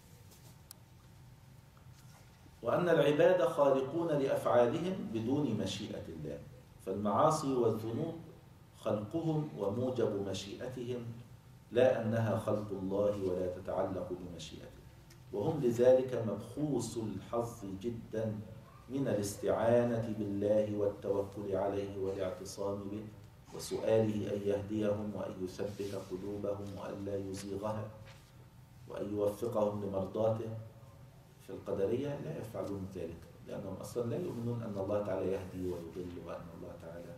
وأن العباد خالقون لأفعالهم بدون مشيئة الله، فالمعاصي والذنوب خلقهم وموجب مشيئتهم، لا أنها خلق الله ولا تتعلق بمشيئته، وهم لذلك مبخوس الحظ جدا من الاستعانة بالله والتوكل عليه والاعتصام به وسؤاله أن يهديهم وأن يثبت قلوبهم وأن لا يزيغها وأن يوفقهم لمرضاته. في القدرية لا يفعلون ذلك، لأنهم أصلا لا يؤمنون أن الله تعالى يهدي ويضل، وأن الله تعالى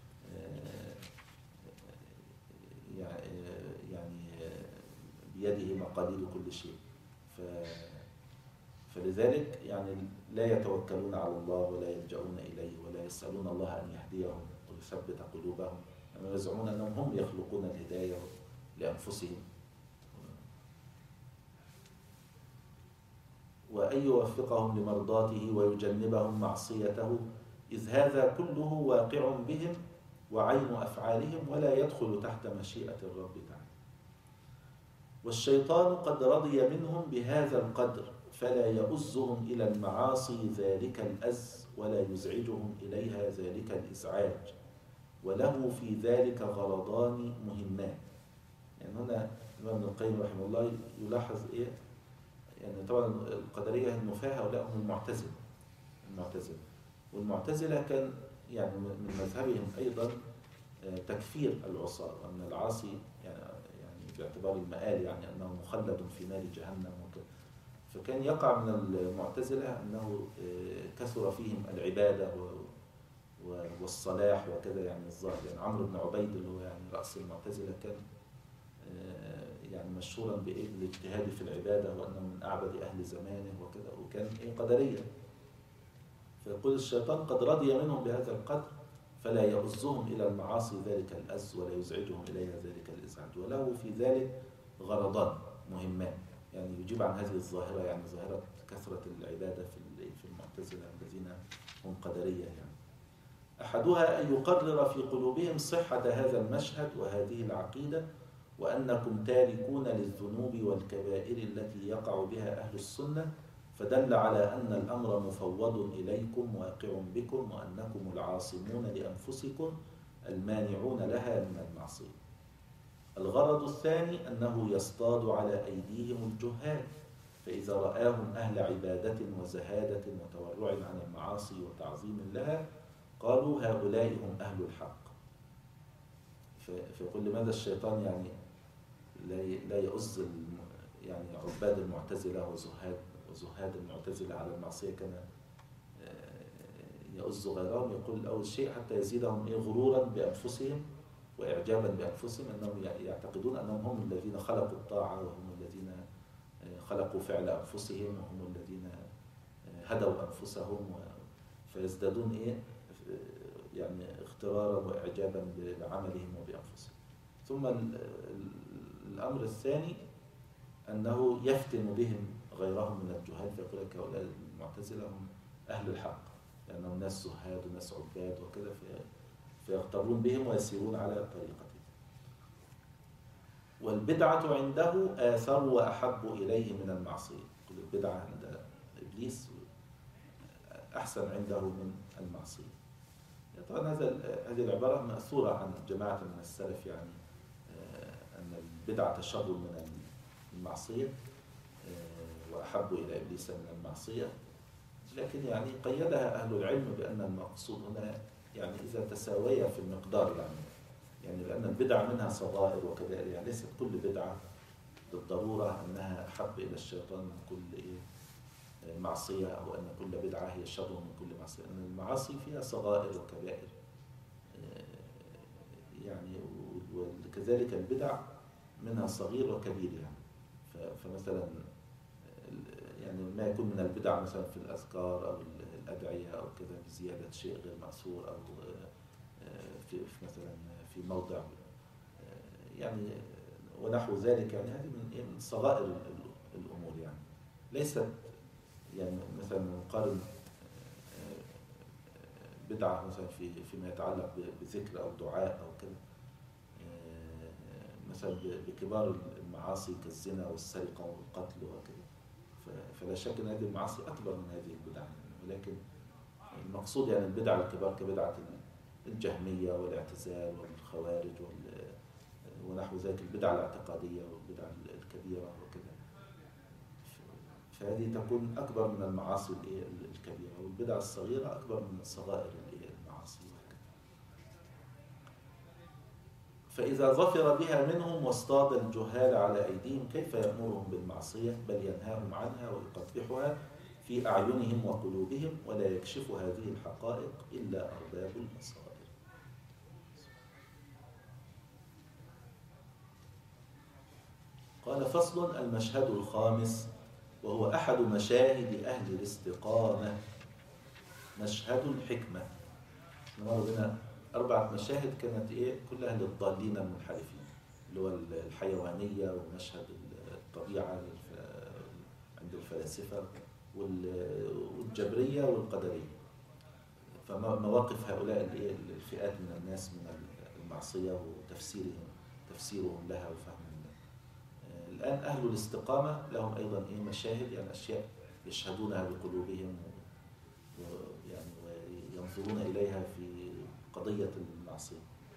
يعني بيده مقاليد كل شيء. فلذلك يعني لا يتوكلون على الله ولا يلجؤون إليه ولا يسألون الله أن يهديهم ويثبت قلوبهم، أما يزعمون أنهم هم يخلقون الهداية لأنفسهم، وأن يوفقهم لمرضاته ويجنبهم معصيته، إذ هذا كله واقع بهم وعين أفعالهم ولا يدخل تحت مشيئة الرب تعالى. والشيطان قد رضي منهم بهذا القدر، فلا يؤزهم إلى المعاصي ذلك الأز ولا يزعجهم إليها ذلك الإزعاج، وله في ذلك غرضان مهمان. يعني هنا ابن القيم رحمه الله يلاحظ يعني طبعا القدرية النفاة هؤلاء هم المعتزلة، والمعتزلة كان يعني من مذهبهم أيضا تكفير العصاة، وأن العاصي يعني باعتبار المآل يعني أنه مخلد في نار جهنم وكذا. فكان يقع من المعتزلة أنه كثر فيهم العبادة والصلاح وكذا، يعني الظاهر. يعني عمرو بن عبيد اللي هو يعني رأس المعتزلة كان يعني مشهورا بالاجتهاد في العبادة، وأنه من أعبد أهل زمانه وكذا، وكان قدريا. فيقول الشيطان قد رضي منهم بهذا القدر، فلا يؤزهم إلى المعاصي ذلك الأز ولا يزعجهم إليها ذلك الإزعاج، وله في ذلك غرضان مهمان. يعني يجيب عن هذه الظاهرة، يعني ظاهرة كثرة العبادة في المعتزلة الذين هم قدرية. يعني أحدها أن يقرر في قلوبهم صحة هذا المشهد وهذه العقيدة، وأنكم تاركون للذنوب والكبائر التي يقع بها أهل السنة، فدل على أن الأمر مفوض إليكم واقع بكم، وأنكم العاصمون لأنفسكم المانعون لها من المعصية. الغرض الثاني أنه يصطاد على أيديهم الجهال، فإذا رآهم أهل عبادة وزهادة وتورع عن المعاصي وتعظيم لها قالوا هؤلاء هم أهل الحق. فيقول لماذا الشيطان يعني لا يؤز يعني عباد المعتزلة وزهاد المعتزلة على المعصية كما يؤز غيرهم؟ يقول أول شيء حتى يزيدهم غرورا بأنفسهم وإعجابا بأنفسهم، أنهم يعتقدون أنهم هم الذين خلقوا الطاعة، وهم الذين خلقوا فعل أنفسهم، وهم الذين هدوا أنفسهم، فيزدادون يعني اغترارا وإعجابا بعملهم وبأنفسهم. ثم الأمر الثاني أنه يفتن بهم غيرهم من الجهال، فيقول لك هؤلاء المعتزلة هم أهل الحق، لأنهم ناس زهاد وناس عباد وكذا، فيغترون بهم ويسيرون على طريقتهم. والبدعة عنده آثر وأحب إليه من المعصية. كل البدعة عند إبليس أحسن عنده من المعصية. طبعا هذه العبارة مأثورة عن جماعة من السلف، يعني أن البدعة شر من المعصية وأحب إلى إبليس من المعصية، لكن يعني قيدها أهل العلم بأن المقصود هنا يعني إذا تساويا في المقدار، يعني لأن البدع منها صغائر وكبائر، يعني ليست كل بدعة بالضرورة أنها أحب إلى الشيطان من كل معصية، أو أن كل بدعة هي شر من كل معصية. أن المعاصي فيها صغائر وكبائر يعني، وكذلك البدع منها صغير وكبير. يعني فمثلا يعني ما يكون من البدع مثلا في الأذكار أو الأدعية أو كذا بزيادة شيء غير مأثور، أو في مثلا في موضع يعني ونحو ذلك، يعني هذه من صغائر الأمور، يعني ليست يعني مثلا نقارن بدعة مثلا فيما يتعلق بذكر أو دعاء أو كده، مثلا بكبار المعاصي كالزنا والسرقة والقتل وكده، فلا شك أن هذه المعاصي أكبر من هذه البدع، ولكن المقصود يعني البدع الكبار كبدعة الجهمية والاعتزال والخوارج ونحو ذلك، البدع الاعتقادية والبدع الكبيرة وكده، فهذه تكون أكبر من المعاصي الكبيرة، والبدع الصغيرة أكبر من صغائر المعاصي. فإذا ظفر بها منهم واصطاد الجهال على أيديهم كيف يأمرهم بالمعصية، بل ينهاهم عنها ويقبحها في أعينهم وقلوبهم، ولا يكشف هذه الحقائق إلا أرباب البصائر. قال فصل: المشهد الخامس وهو أحد مشاهد أهل الاستقامة مشهد الحكمة. نمر بنا 4 مشاهد كانت كلها للضالين المنحرفين، اللي هو الحيوانية ومشهد الطبيعة عند الفلاسفة والجبرية والقدرية. فمواقف هؤلاء الفئات من الناس من المعصية وتفسيرهم لها وفهمهم لها. الآن أهل الاستقامة لهم أيضا مشاهد، يعني أشياء يشهدونها بقلوبهم ويعني وينظرون إليها في قضية المعصية.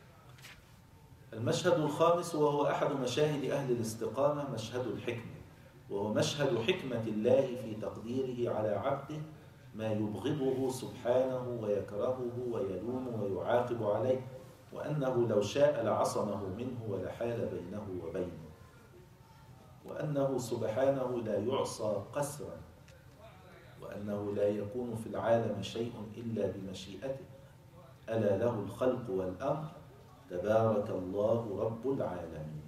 المشهد الخامس وهو أحد مشاهد أهل الاستقامة مشهد الحكمة، وهو مشهد حكمة الله في تقديره على عبده ما يبغضه سبحانه ويكرهه ويلوم ويعاقب عليه، وأنه لو شاء لعصمه منه ولحال بينه وبينه، وأنه سبحانه لا يعصى قسرا، وأنه لا يكون في العالم شيء إلا بمشيئته، ألا له الخلق والأمر تبارك الله رب العالمين.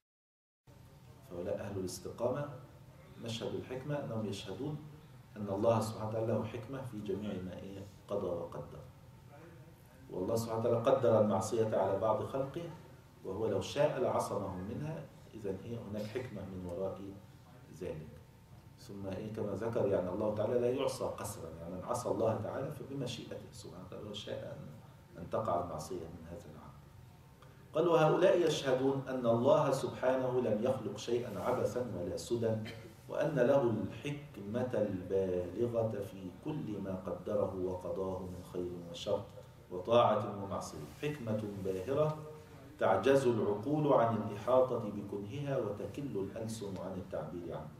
فهؤلاء أهل الاستقامة مشهد الحكمة، أنهم يشهدون أن الله سبحانه وتعالى له حكمة في جميع ما قضى وقدر، والله سبحانه وتعالى قدر المعصية على بعض خلقه، وهو لو شاء لعصمهم منها. إذن هناك حكمة من وراء ذلك. ثم كما ذكر يعني الله تعالى لا يعصى قسرا، يعني من عصى الله تعالى فبمشيئته سبحانه وتعالى وشاء أن تقع المعصية من هذا العام. قال: وهؤلاء يشهدون أن الله سبحانه لم يخلق شيئا عبثا ولا سدى، وأن له الحكمة البالغة في كل ما قدره وقضاه من خير وشر وطاعة ومعصية، حكمة باهرة تعجز العقول عن الإحاطة بكنهها وتكل الألسن عن التعبير عنه.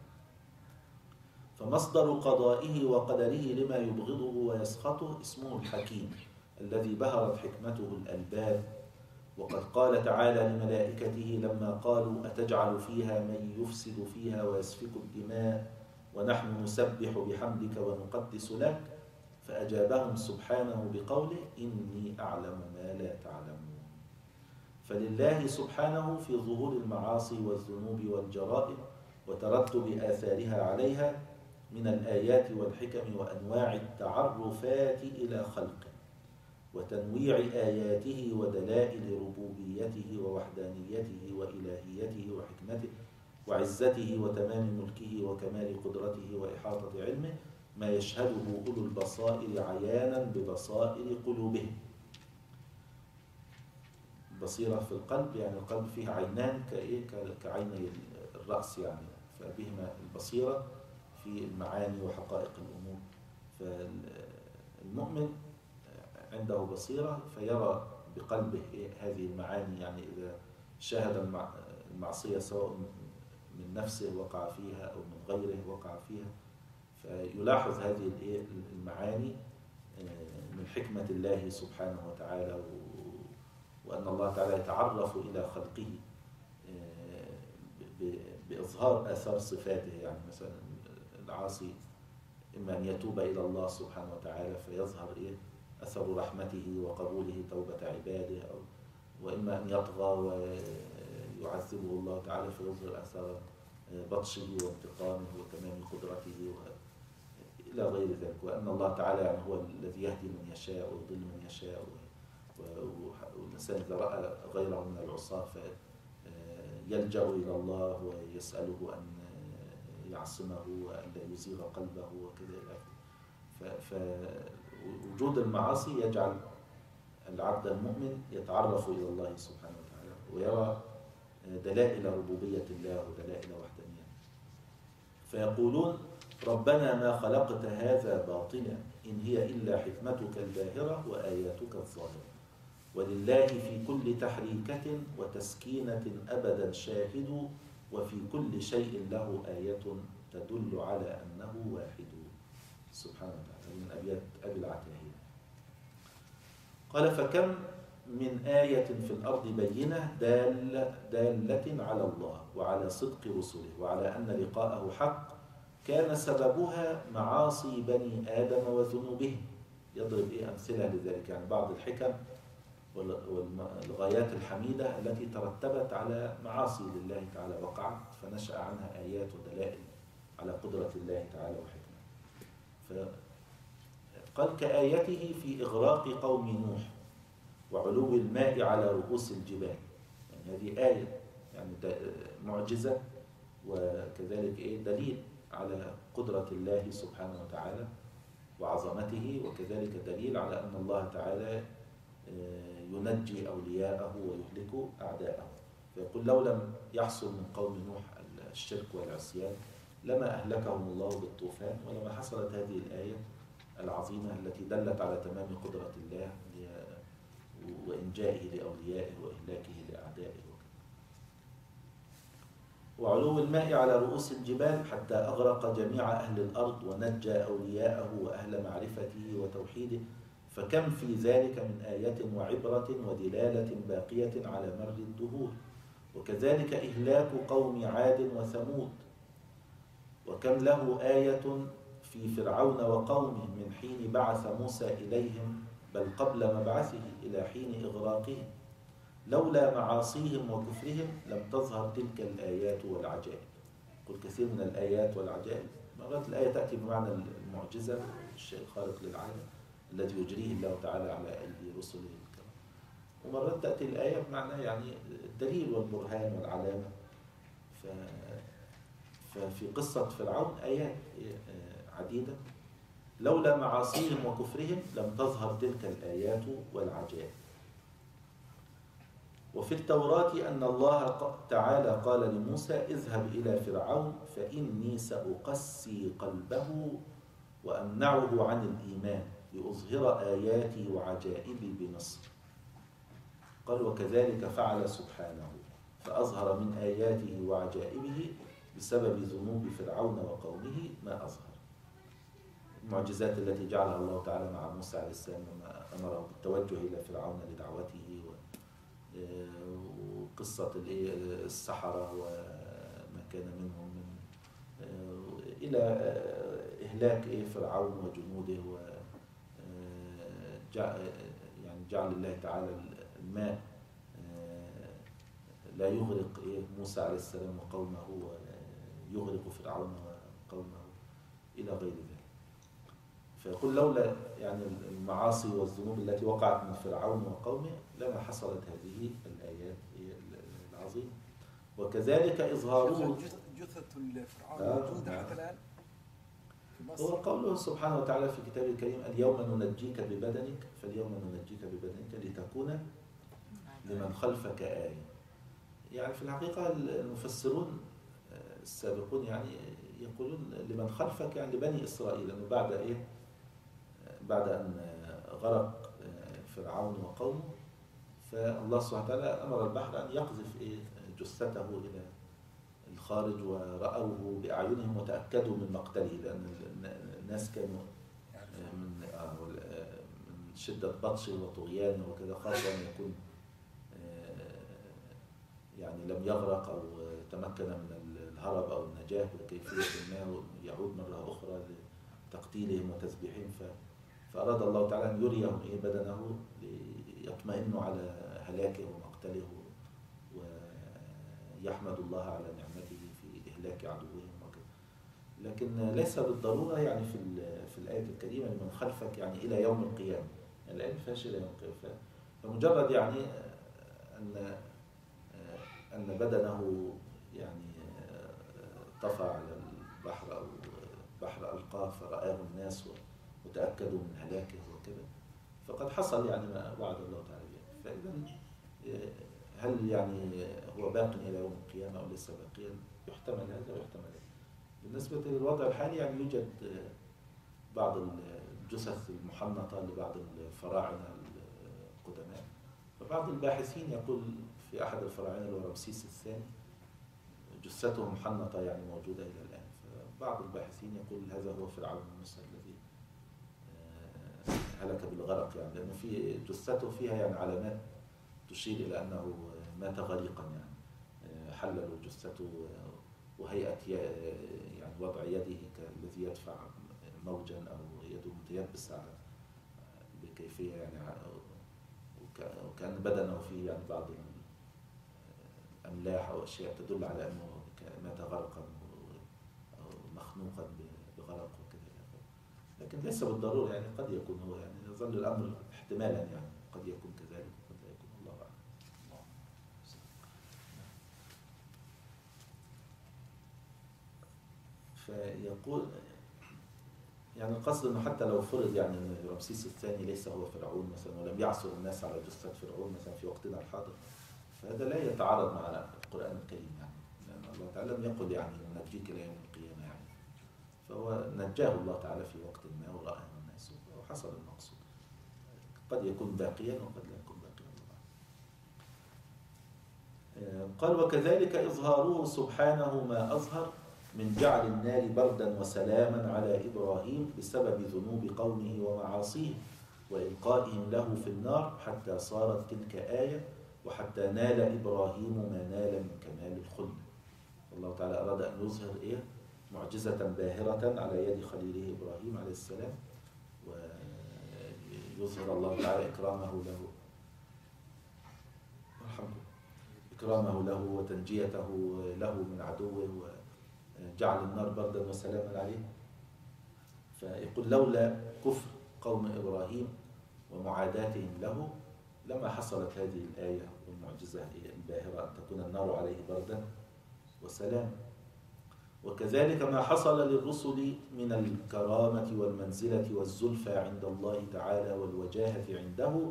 فمصدر قضائه وقدره لما يبغضه ويسخطه اسمه الحكيم الذي بهرت حكمته الألباب. وقد قال تعالى لملائكته لما قالوا: أتجعل فيها من يفسد فيها ويسفك الدماء ونحن نسبح بحمدك ونقدس لك، فأجابهم سبحانه بقوله: إني أعلم ما لا تعلمون. فلله سبحانه في ظهور المعاصي والذنوب والجرائم وترتب آثارها عليها من الآيات والحكم وأنواع التعرفات إلى خلقه وتنويع آياته ودلائل ربوبيته ووحدانيته وإلهيته وحكمته وعزته وتمام ملكه وكمال قدرته وإحاطة علمه، ما يشهده أولو البصائر عيانا ببصائر قلوبهم. بصيرة في القلب، يعني القلب فيه عينان كعيني الرأس، يعني فبهما البصيرة في المعاني وحقائق الأمور. فالمؤمن عنده بصيرة فيرى بقلبه هذه المعاني، يعني إذا شاهد المعصية سواء من نفسه وقع فيها أو من غيره وقع فيها، فيلاحظ هذه المعاني من حكمة الله سبحانه وتعالى، وأن الله تعالى يتعرف إلى خلقه بإظهار آثار صفاته. يعني مثلا العاصي إما أن يتوب إلى الله سبحانه وتعالى فيظهر أثر رحمته وقبوله توبة عباده، وإما أن يطغى ويعذبه الله تعالى فيظهر أثر بطشه وانتقامه وتمام قدرته إلى غير ذلك. وأن الله تعالى يعني هو الذي يهدي من يشاء ويضل من يشاء، والإنسان إذا رأى غيره من العصاة فيلجأ إلى الله ويسأله أن يعصمه وألا يزيغ قلبه وكذا. فوجود المعاصي يجعل العبد المؤمن يتعرف إلى الله سبحانه وتعالى ويرى دلائل ربوبية الله ودلائل وحدانيته. فيقولون ربنا ما خلقت هذا باطلا إن هي إلا حكمتك الباهرة وآياتك الظاهرة ولله في كل تحريكة وتسكينة أبدا شاهد وفي كل شيء له آية تدل على أنه واحد سبحانه وتعالى. من أبيات أبي العتاهية. قال فكم من آية في الأرض بينة دالة على الله وعلى صدق رسله وعلى أن لقاءه حق كان سببها معاصي بني آدم وذنوبهم. يضرب أمثلة لذلك، يعني بعض الحكم والغايات الحميدة التي ترتبت على معاصي لله تعالى وقعت فنشأ عنها آيات ودلائل على قدرة الله تعالى وحكمته. فقال كآيته في إغراق قوم نوح وعلو الماء على رؤوس الجبال. يعني هذه آية، يعني معجزة وكذلك دليل على قدرة الله سبحانه وتعالى وعظمته، وكذلك دليل على أن الله تعالى ينجي أولياءه ويهلك أعداءه. فيقول لو لم يحصل من قوم نوح الشرك والعصيان لما أهلكهم الله بالطوفان ولما حصلت هذه الآية العظيمة التي دلت على تمام قدرة الله وإنجائه لأوليائه وإهلاكه لأعدائه. وعلو الماء على رؤوس الجبال حتى أغرق جميع أهل الأرض ونجى أولياءه وأهل معرفته وتوحيده. فكم في ذلك من آية وعبرة ودلالة باقية على مر الدهور. وكذلك إهلاك قوم عاد وثمود. وكم له آية في فرعون وقومه من حين بعث موسى إليهم بل قبل مبعثه إلى حين إغراقهم. لولا معاصيهم وكفرهم لم تظهر تلك الآيات والعجائب. قل كثير من الآيات والعجائب مرات الآية تأتي بمعنى المعجزة، الشيء الخارق للعادة الذي يجريه الله تعالى على أيدي رسله الكرام، ومرات تأتي الآية بمعنى يعني الدليل والبرهان والعلامة. ففي قصة فرعون آيات عديدة. لولا معاصيهم وكفرهم لم تظهر تلك الآيات والعجائب. وفي التوراة أن الله تعالى قال لموسى اذهب إلى فرعون فإني سأقسي قلبه وأمنعه عن الإيمان لأظهر آياتي وعجائبي بمصر. قال وكذلك فعل سبحانه فأظهر من آياته وعجائبه بسبب ذنوب فرعون وقومه ما أظهر. المعجزات التي جعلها الله تعالى مع موسى عليه السلام لما أمره بالتوجه إلى فرعون لدعوته، وقصة السحرة وما كان منهم من إلى إهلاك فرعون وجنوده، يعني جعل الله تعالى الماء لا يغرق موسى عليه السلام وقومه ويغرق فرعون وقومه إلى غير ذلك. فيقول لولا يعني المعاصي والذنوب التي وقعت من فرعون وقومه لما حصلت هذه الآيات العظيمة. وكذلك إظهاره جثة فرعون موجودة حتى الآن في مصر. هو قوله سبحانه وتعالى في كتابه الكريم اليوم ننجيك ببدنك فاليوم ننجيك ببدنك لتكون لمن خلفك آية. يعني في الحقيقة المفسرون السابقون يعني يقولون لمن خلفك يعني لبني إسرائيل، لأنه بعد أن غرق فرعون وقومه فالله سبحانه وتعالى أمر البحر أن يقذف جثته إلى الخارج ورأوه بأعينهم وتأكدوا من مقتله، لأن الناس كانوا من شدة بطشه وطغيانه وكذا خافوا أن يكون يعني لم يغرق أو تمكن من الهرب أو النجاة بكيفية ما يعود مرة أخرى لتقتيلهم وتذبيحهم. فأراد الله تعالى أن يريهم بدنه ليطمئنوا على هلاكه ومقتله ويحمد الله على نعمته في إهلاك عدوهم وكذا. لكن ليس بالضرورة يعني في الآية الكريمة لمن خلفك يعني إلى يوم القيامة، يعني الآية فاشلة إلى يوم القيامة. فمجرد يعني أن بدنه يعني طفى على بحر ألقاه فرآه الناس وتأكدوا من هلاكه وكذا، فقد حصل يعني ما وعد الله تعالى به. فإذا هل يعني هو باق إلى يوم القيامة أو ليس باقيا؟ يحتمل هذا ويحتمل هذا. بالنسبة للوضع الحالي يعني يوجد بعض الجثث المحنطة لبعض الفراعنة القدماء، فبعض الباحثين يقول في أحد الفراعنة اللي هو رمسيس الثاني جثته محنطة يعني موجودة إلى الآن. فبعض الباحثين يقول هذا هو فرعون موسى الذي هلك بالغرق، يعني لأنه في جثته فيها يعني علامات تشير إلى أنه مات غريقا، يعني حللوا جثته وهيئة يعني وضع يده كالذي يدفع موجا أو يده متيبس على بكيفية يعني، وكأن بدنه فيه يعني بعض الأملاح أو أشياء تدل على أنه مات غرقا أو مخنوقا بغرق وكذا. لكن ليس بالضرورة، يعني قد يكون هو، يعني يظل الأمر احتمالا، يعني قد يكون كذلك وقد لا يكون، الله أعلم. فيقول يعني القصد أنه حتى لو فرض يعني أن رمسيس الثاني ليس هو فرعون مثلا، ولم يعثر الناس على جثة فرعون مثلا في وقتنا الحاضر، فهذا لا يتعارض مع القرآن الكريم، يعني لأن الله تعالى لم يقل يعني ننجيك إلى يوم القيامة، يعني فهو نجاه الله تعالى في وقت ما ورآه الناس وحصل المقصود. قد يكون باقيا وقد لا يكون باقيا. قال وكذلك إظهاره سبحانه ما أظهر من جعل النار بردا وسلاما على إبراهيم بسبب ذنوب قومه ومعاصيه وإلقائهم له في النار حتى صارت تلك آية، وحتى نال إبراهيم ما نال من كمال الخلد. الله تعالى أراد أن يظهر معجزة باهرة على يد خليله إبراهيم عليه السلام، ويظهر الله تعالى إكرامه له وتنجيته له من عدوه، وجعل النار بردا وسلاما عليه. فيقول لولا كفر قوم إبراهيم ومعاداتهم له لما حصلت هذه الآية والمعجزة الباهرة أن تكون النار عليه بردا وسلام. وكذلك ما حصل للرسل من الكرامة والمنزلة والزلفى عند الله تعالى والوجاهة عنده،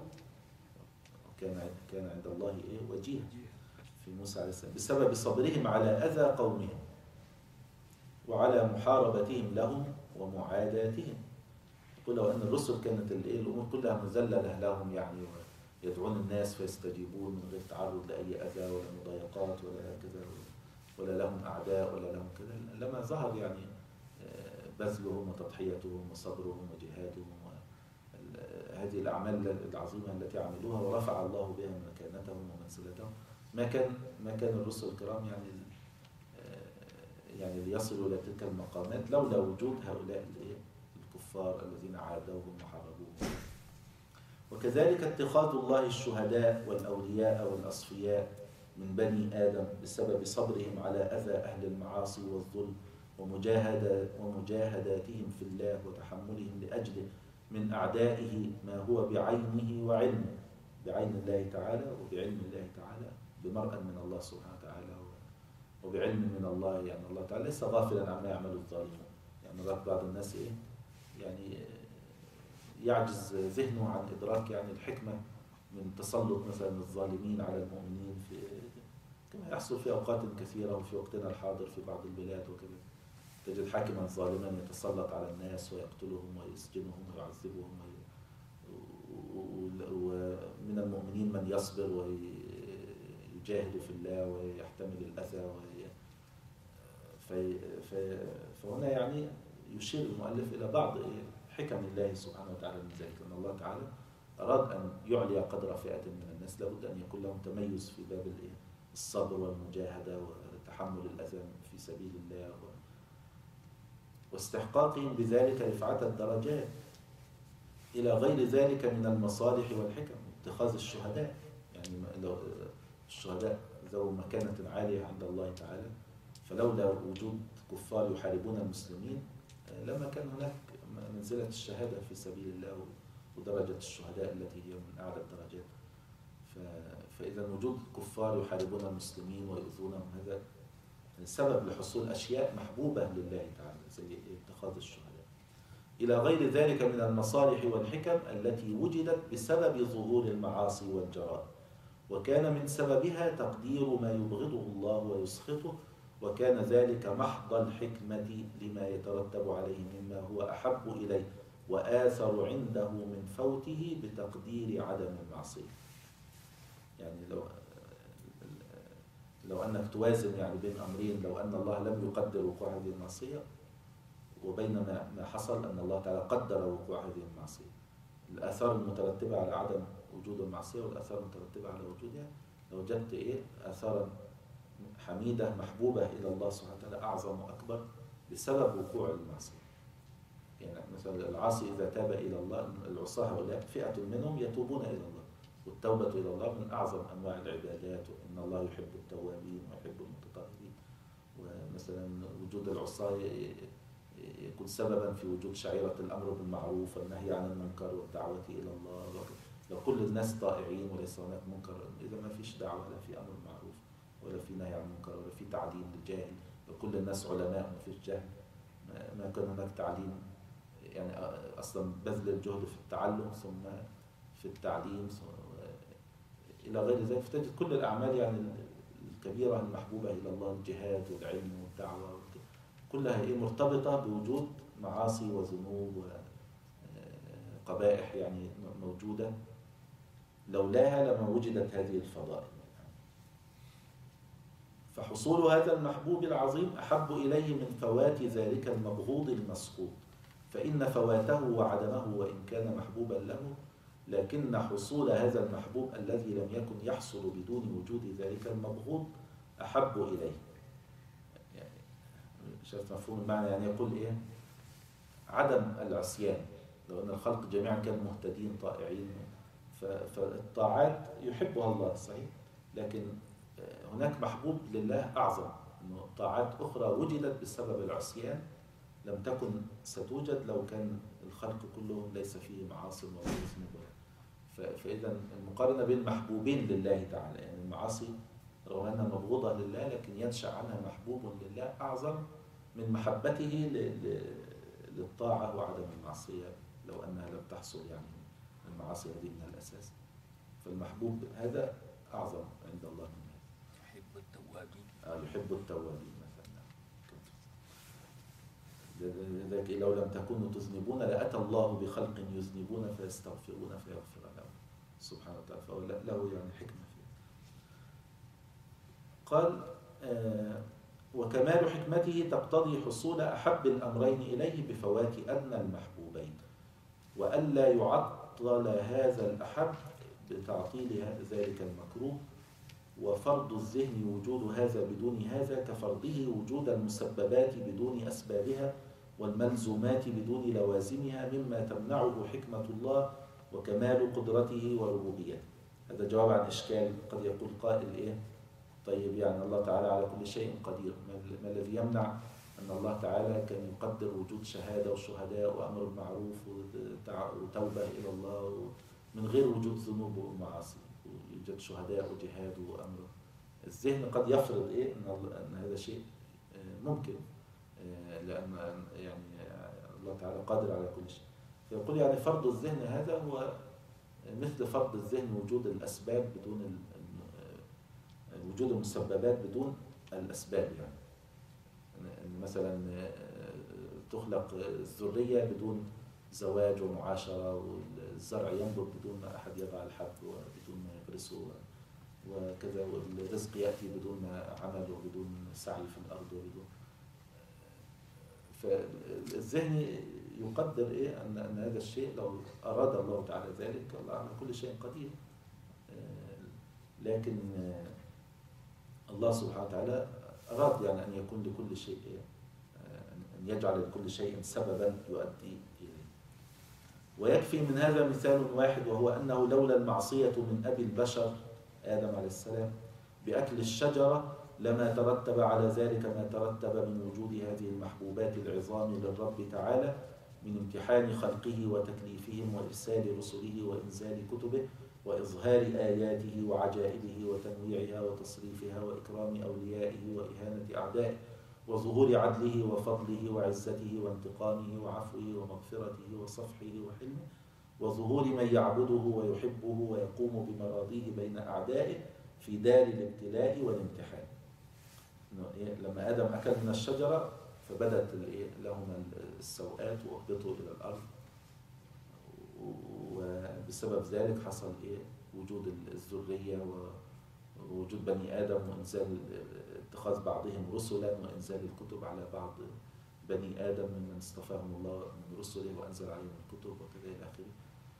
كان عند الله وجيه في موسى عليه السلام بسبب صبرهم على أذى قومهم وعلى محاربتهم لهم ومعاداتهم. يقول لو أن الرسل كانت الأمور كلها مذللة لهم، يعني يدعون الناس فيستجيبون من غير تعرض لأي أذى ولا مضايقات ولا كذا، ولا لهم أعداء ولا لهم كذا، لما ظهر يعني بذلهم وتضحيتهم وصبرهم وجهادهم هذه الأعمال العظيمة التي عملوها ورفع الله بها مكانتهم ومنزلتهم. ما كان الرسل الكرام يعني ليصلوا إلى تلك المقامات لولا وجود هؤلاء الكفار الذين عادوهم وحاربوهم. وكذلك اتخاذ الله الشهداء والأولياء والأصفياء من بني آدم بسبب صبرهم على أذى أهل المعاصي والظلم ومجاهداتهم في الله وتحملهم لأجله من أعدائه ما هو بعينه وعلمه، بعين الله تعالى وبعلم الله تعالى، بمرأة من الله سبحانه وتعالى وبعلم من الله. يعني الله تعالى ليس غافلا عما يعمل الظالمون. يعني بعض الناس يعني يعجز ذهنه عن إدراك يعني الحكمة من تسلط مثلا الظالمين على المؤمنين كما يحصل في أوقات كثيرة وفي وقتنا الحاضر في بعض البلاد وكذا. تجد حاكما ظالما يتسلط على الناس ويقتلهم ويسجنهم ويعذبهم، ومن المؤمنين من يصبر ويجاهد في الله ويحتمل الأذى فهنا يعني يشير المؤلف إلى بعض حكم الله سبحانه وتعالى من ذلك، أن الله تعالى أراد أن يعلي قدر فئة من الناس لابد أن يكون لهم تميز في باب الصبر والمجاهدة وتحمل الأذى في سبيل الله واستحقاقهم بذلك رفعة الدرجات إلى غير ذلك من المصالح والحكم. اتخاذ الشهداء، يعني لو الشهداء ذو مكانة عالية عند الله تعالى، فلولا وجود كفار يحاربون المسلمين لما كان هناك منزلة الشهادة في سبيل الله ودرجة الشهداء التي هي من أعلى الدرجات. فإذا وجود كفار يحاربون المسلمين ويؤذونهم سبب لحصول أشياء محبوبة لله تعالى زي اتخاذ الشهداء، إلى غير ذلك من المصالح والحكم التي وجدت بسبب ظهور المعاصي والجرائم، وكان من سببها تقدير ما يبغضه الله ويسخطه، وكان ذلك محض الحكمة لما يترتب عليه مما هو أحب إليه وآثر عنده من فوته بتقدير عدم المعصية. يعني لو أنك توازن يعني بين أمرين، لو أن الله لم يقدر وقوع هذه المعصية وبين ما حصل أن الله تعالى قدر وقوع هذه المعصية، الآثار المترتبة على عدم وجود المعصية والآثار المترتبة على وجودها، لو وجدت آثارا حميدة محبوبة إلى الله سبحانه وتعالى أعظم وأكبر بسبب وقوع المعصية. يعني مثلا العاصي إذا تاب إلى الله، العصاة هؤلاء فئة منهم يتوبون إلى الله، والتوبة إلى الله من أعظم أنواع العبادات، وإن الله يحب التوابين ويحب المتطهرين. ومثلا وجود العصاة يكون سببا في وجود شعيرة الأمر بالمعروف والنهي عن المنكر والدعوة إلى الله. لو كل الناس طائعين وليس هناك منكر، إذا ما فيش دعوة ولا في أمر معروف ولا في نهي عن المنكر ولا في تعليم للجاهل، لو كل الناس علماء وما فيش جهل ما كان هناك تعليم. يعني أصلا بذل الجهد في التعلم ثم في التعليم إلى غير ذلك، فتجد كل الأعمال يعني الكبيرة المحبوبة إلى الله، الجهاد والعلم والدعوة كلها مرتبطة بوجود معاصي وذنوب وقبائح يعني موجودة، لولاها لما وجدت هذه الفضائل. فحصول هذا المحبوب العظيم أحب إليه من فوات ذلك المبغوض المسخوط، فإن فواته وعدمه وإن كان محبوبا له، لكن حصول هذا المحبوب الذي لم يكن يحصل بدون وجود ذلك المبغوض أحب إليه. يعني شايف مفهوم المعنى؟ يعني يقول عدم العصيان، لو أن الخلق جميعا كانوا مهتدين طائعين، فالطاعات يحبها الله صحيح، لكن هناك محبوب لله أعظم، أنه طاعات أخرى وجدت بسبب العصيان لم تكن ستوجد لو كان الخلق كلهم ليس فيه معاصي ولا ذنوب. فإذا المقارنة بين محبوبين لله تعالى، يعني المعاصي رغم أنها مبغوضة لله لكن ينشأ عنها محبوب لله أعظم من محبته للطاعة وعدم المعصية لو أنها لم تحصل، يعني المعاصي هذه من الأساس. فالمحبوب هذا أعظم عند الله من هذا. يحب التوابين. يحب التوابين مثلا. لذلك لو لم تكونوا تذنبون لأتى الله بخلق يذنبون فيستغفرون فيغفر لهم سبحانه وتعالى، فهو له يعني حكمة فيه. قال وكمال حكمته تقتضي حصول أحب الأمرين إليه بفوات أدنى المحبوبين، وألا يعطل هذا الأحب بتعطيل ذلك المكروه، وفرض الذهن وجود هذا بدون هذا كفرضه وجود المسببات بدون أسبابها والملزومات بدون لوازمها، مما تمنعه حكمة الله وكمال قدرته وربوبيته. هذا جواب عن إشكال قد يقول قائل طيب يعني الله تعالى على كل شيء قدير، ما الذي يمنع أن الله تعالى كان يقدر وجود شهادة وشهداء وأمر بالمعروف وتوبة إلى الله من غير وجود ذنوب ومعاصي، يوجد شهداء وجهاد وأمر. الذهن قد يفرض أن هذا شيء ممكن، لأن يعني الله تعالى قادر على كل شيء. فيقول يعني فرض الذهن هذا هو مثل فرض الذهن وجود الأسباب بدون وجود المسببات بدون الأسباب. يعني أن مثلا تخلق الذرية بدون زواج ومعاشرة، والزرع ينبت بدون ما أحد يضع الحب وبدون ما يغرسه وكذا، والرزق يأتي بدون ما عمل وبدون سعي في الأرض وبدون. فالذهن يقدر أن هذا الشيء لو أراد الله تعالى ذلك، الله على كل شيء قدير، لكن الله سبحانه وتعالى أراد يعني أن يكون لكل شيء أن يجعل لكل شيء سببا يؤدي إليه. ويكفي من هذا مثال واحد، وهو أنه لولا المعصية من أبي البشر آدم عليه السلام بأكل الشجرة لما ترتب على ذلك ما ترتب من وجود هذه المحبوبات العظام للرب تعالى من امتحان خلقه وتكليفهم وإرسال رسله وإنزال كتبه وإظهار آياته وعجائبه وتنويعها وتصريفها وإكرام أوليائه وإهانة أعدائه وظهور عدله وفضله وعزته وانتقامه وعفوه ومغفرته وصفحه وحلمه وظهور من يعبده ويحبه ويقوم بمراضيه بين أعدائه في دار الابتلاء والامتحان. لما آدم أكل من الشجرة فبدت لهما السوءات وأهبطوا إلى الأرض، وبسبب ذلك حصل وجود الذرية ووجود بني آدم وإنزال اتخاذ بعضهم رسلا وإنزال الكتب على بعض بني آدم ممن اصطفاهم الله من رسله وأنزل عليهم الكتب وكذا إلى آخره.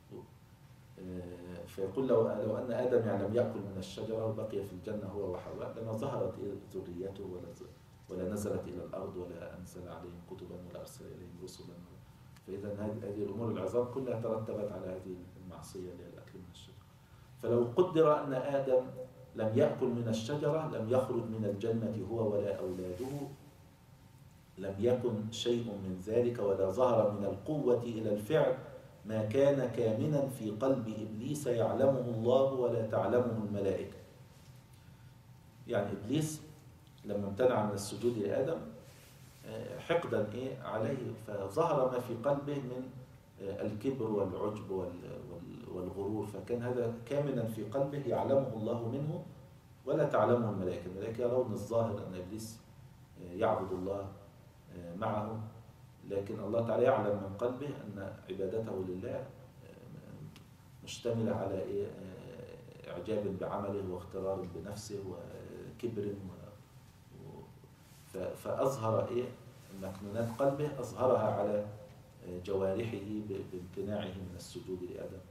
فيقول لو أن آدم يعني لم يأكل من الشجرة وبقي في الجنة هو وحواء لما ظهرت ذريته ولا نزلت إلى الأرض ولا أنزل عليهم كتبا ولا أرسل إليهم رسلا. فإذا هذه الأمور العظام كلها ترتبت على هذه المعصية اللي هي الأكل من الشجرة. فلو قدر أن آدم لم يأكل من الشجرة لم يخرج من الجنة هو ولا أولاده، لم يكن شيء من ذلك ولا ظهر من القوة إلى الفعل ما كان كامنا في قلب إبليس يعلمه الله ولا تعلمه الملائكة. يعني إبليس لما امتنع من السجود لآدم حقدا عليه، فظهر ما في قلبه من الكبر والعجب والغرور، فكان هذا كامنا في قلبه يعلمه الله منه ولا تعلمه الملائكة. الملائكة يرون الظاهر أن إبليس يعبد الله معه، لكن الله تعالى يعلم من قلبه أن عبادته لله مشتملة على إعجاب بعمله واغترار بنفسه وكبر فأظهر مكنونات قلبه أظهرها على جوارحه بامتناعه من السجود لآدم.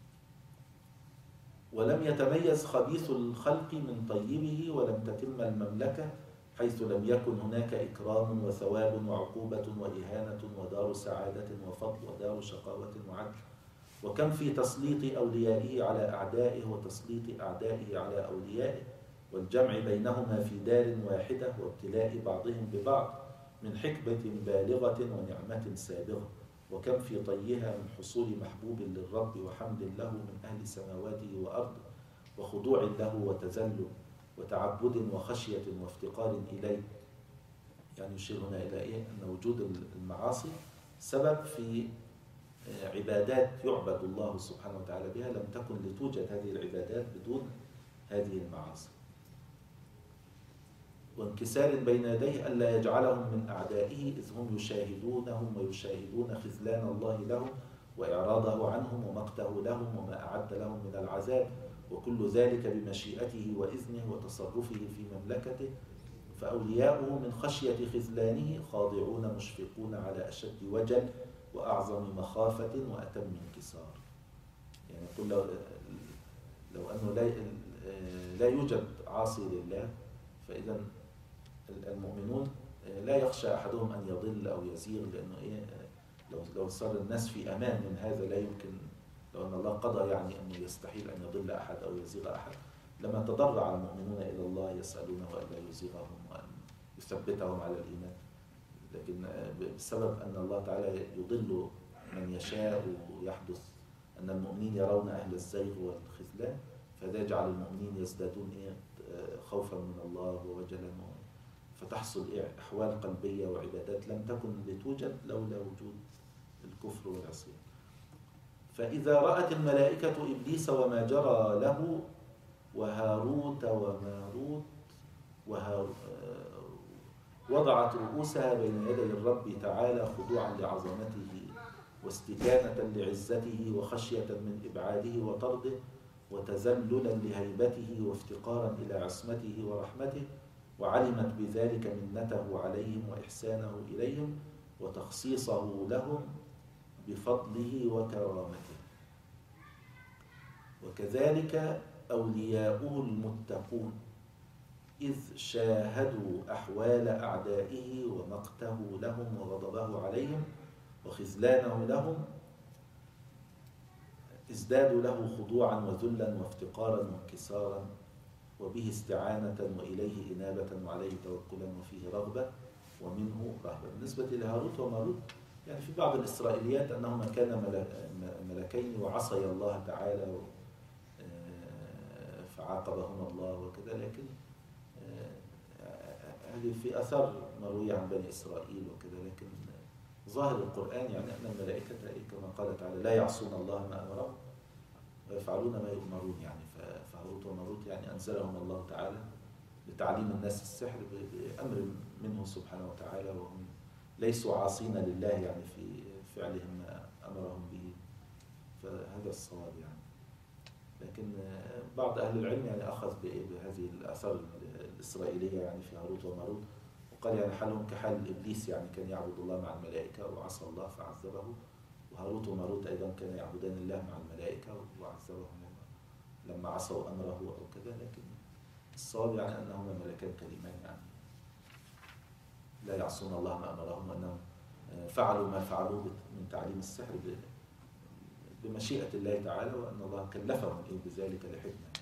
ولم يتميز خبيث الخلق من طيبه ولم تتم المملكة حيث لم يكن هناك إكرام وثواب وعقوبة وإهانة ودار سعادة وفضل ودار شقاوة وعدل. وكم في تسليط أوليائه على أعدائه وتسليط أعدائه على أوليائه والجمع بينهما في دار واحدة وابتلاء بعضهم ببعض من حكمة بالغة ونعمة سابغة. وكم في طيها من حصول محبوب للرب وحمد له من أهل سماواته وأرضه وخضوع له وتذلل وتعبد وخشية وافتقار إليه. يعني يشير هنا إلى أن وجود المعاصي سبب في عبادات يعبد الله سبحانه وتعالى بها لم تكن لتوجد هذه العبادات بدون هذه المعاصي. وانكسار بين يديه ألا يجعلهم من أعدائه إذ هم يشاهدونهم ويشاهدون خذلان الله لهم وإعراضه عنهم ومقته لهم وما أعد لهم من العذاب، وكل ذلك بمشيئته وإذنه وتصرفه في مملكته. فأولياؤه من خشية خذلانه خاضعون مشفقون على أشد وجل وأعظم مخافة وأتم انكسار. يعني يقول لو أنه لا يوجد عاصي لله فإذا المؤمنون لا يخشى أحدهم أن يضل أو يزيغ، لأنه لو صار الناس في أمان من هذا لا يمكن، لو أن الله قضى يعني أنه يستحيل أن يضل أحد أو يزيغ أحد لما تضرع المؤمنون إلى الله يسألونه ألا يزيغهم وأن يثبتهم على الإيمان. لكن بسبب أن الله تعالى يضل من يشاء ويحدث أن المؤمنين يرون أهل الزيغ والخذلان، فهذا يجعل المؤمنين يزدادون خوفا من الله ووجلا، فتحصل أحوال قلبية وعبادات لم تكن لتوجد لولا وجود الكفر والعصيان. فإذا رأت الملائكة إبليس وما جرى له وهاروت وماروت وضعت رؤوسها بين يدي الرب تعالى خضوعا لعظمته واستكانة لعزته وخشية من إبعاده وطرده وتذللا لهيبته وافتقارا إلى عصمته ورحمته، وعلمت بذلك منته عليهم وإحسانه إليهم وتخصيصه لهم بفضله وكرامته. وكذلك أولياؤه المتقون إذ شاهدوا أحوال أعدائه ومقته لهم وغضبه عليهم وخذلانه لهم ازدادوا له خضوعا وذلا وافتقارا وانكسارا وبه استعانة وإليه إنابة وعليه توكلا وفيه رغبة ومنه رهبة. بالنسبة لهاروت وماروت يعني في بعض الإسرائيليات أنهما كانا ملكين وعصيا الله تعالى فعاقبهما الله وكذا. لكن هذه في أثر مروية عن بني إسرائيل وكذا. لكن ظاهر القرآن يعني أن الملائكة كما قال تعالى لا يعصون الله ما أمرهم ويفعلون ما يؤمرون. يعني فهاروت وماروت يعني أنزلهم الله تعالى لتعليم الناس السحر بأمر منه سبحانه وتعالى، وهم ليسوا عاصين لله يعني في فعلهم ما أمرهم به. فهذا الصواب يعني. لكن بعض أهل العلم يعني أخذ بهذه الآثار الإسرائيلية يعني في هاروت وماروت، وقال يعني حالهم كحال إبليس، يعني كان يعبد الله مع الملائكة وعصى الله فعذبه، وهاروت وماروت أيضا كان يعبدان الله مع الملائكة وعذبهم لما عصوا أمره أو كذا. لكن الصواب يعني أنهما ملكان كريمان يعني لا يعصون الله ما أمرهم، وأنهم فعلوا ما فعلوه من تعليم السحر بمشيئة الله تعالى، وأن الله كلفهم بذلك لحكمة.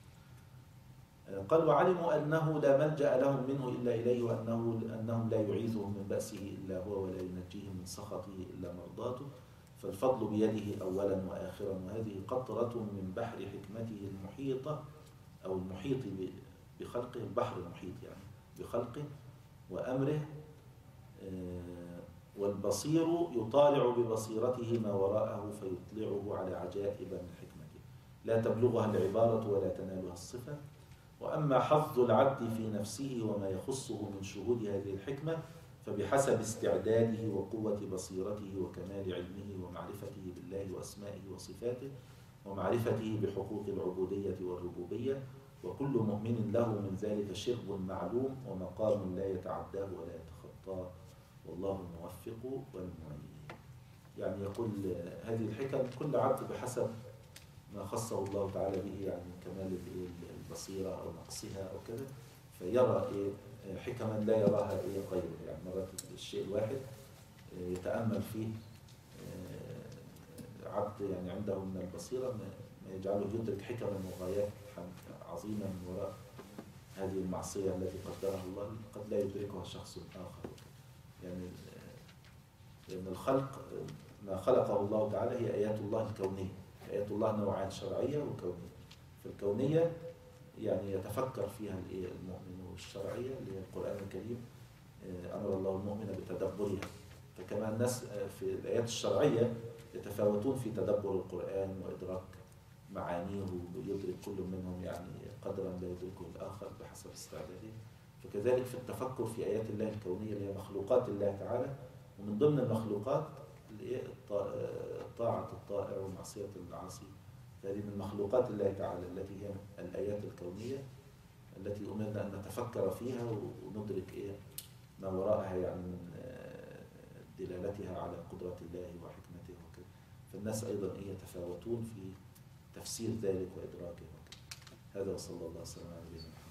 قال وعلموا أنه لا ملجأ لهم منه إلا إليه، وأنهم لا يعيذهم من بأسه إلا هو، ولا ينجيهم من سخطه إلا مرضاته، فالفضل بيده أولا وآخرا، وهذه قطرة من بحر حكمته المحيطة أو المحيط بخلقه، البحر المحيط يعني بخلقه وأمره، والبصير يطالع ببصيرته ما وراءه فيطلعه على عجائب من حكمته لا تبلغها العبارة ولا تنالها الصفة. وأما حظ العبد في نفسه وما يخصه من شهود هذه الحكمة فبحسب استعداده وقوة بصيرته وكمال علمه ومعرفته بالله وأسمائه وصفاته ومعرفته بحقوق العبودية والربوبية، وكل مؤمن له من ذلك شرب معلوم ومقام لا يتعداه ولا يتخطاه، والله الموفق والمعين. يعني يقول هذه الحكم كل عبد بحسب ما خصه الله تعالى به، يعني من كمال البصيرة أو نقصها أو كذا، فيرى حكما لا يراها غيره. يعني مرات الشيء الواحد يتأمل فيه عبد يعني عنده من البصيرة ما يجعله يدرك حكما وغايات عظيمة من وراء هذه المعصية التي قدرها الله، قد لا يدركها شخص آخر. يعني لأن الخلق ما خلقه الله تعالى هي آيات الله الكونية. آيات الله نوعان، شرعية وكونية. فالكونية يعني يتفكر فيها المؤمن، والشرعية اللي هي القرآن الكريم أمر الله المؤمن بتدبرها. فكما الناس في الآيات الشرعية يتفاوتون في تدبر القرآن وإدراك معانيه، ويدرك كل منهم يعني قدرا لا يدركه الآخر بحسب استعداده، فكذلك في التفكر في آيات الله الكونية اللي هي مخلوقات الله تعالى. ومن ضمن المخلوقات طاعة الطائع ومعصية العاصي، هذه من مخلوقات الله تعالى التي هي الآيات الكونية التي أمرنا أن نتفكر فيها وندرك ما وراءها يعني من دلالتها على قدرة الله وحكمته وكذا. فالناس أيضا يتفاوتون في تفسير ذلك وإدراكه وكذا. هذا وصلى الله وسلم على نبينا محمد.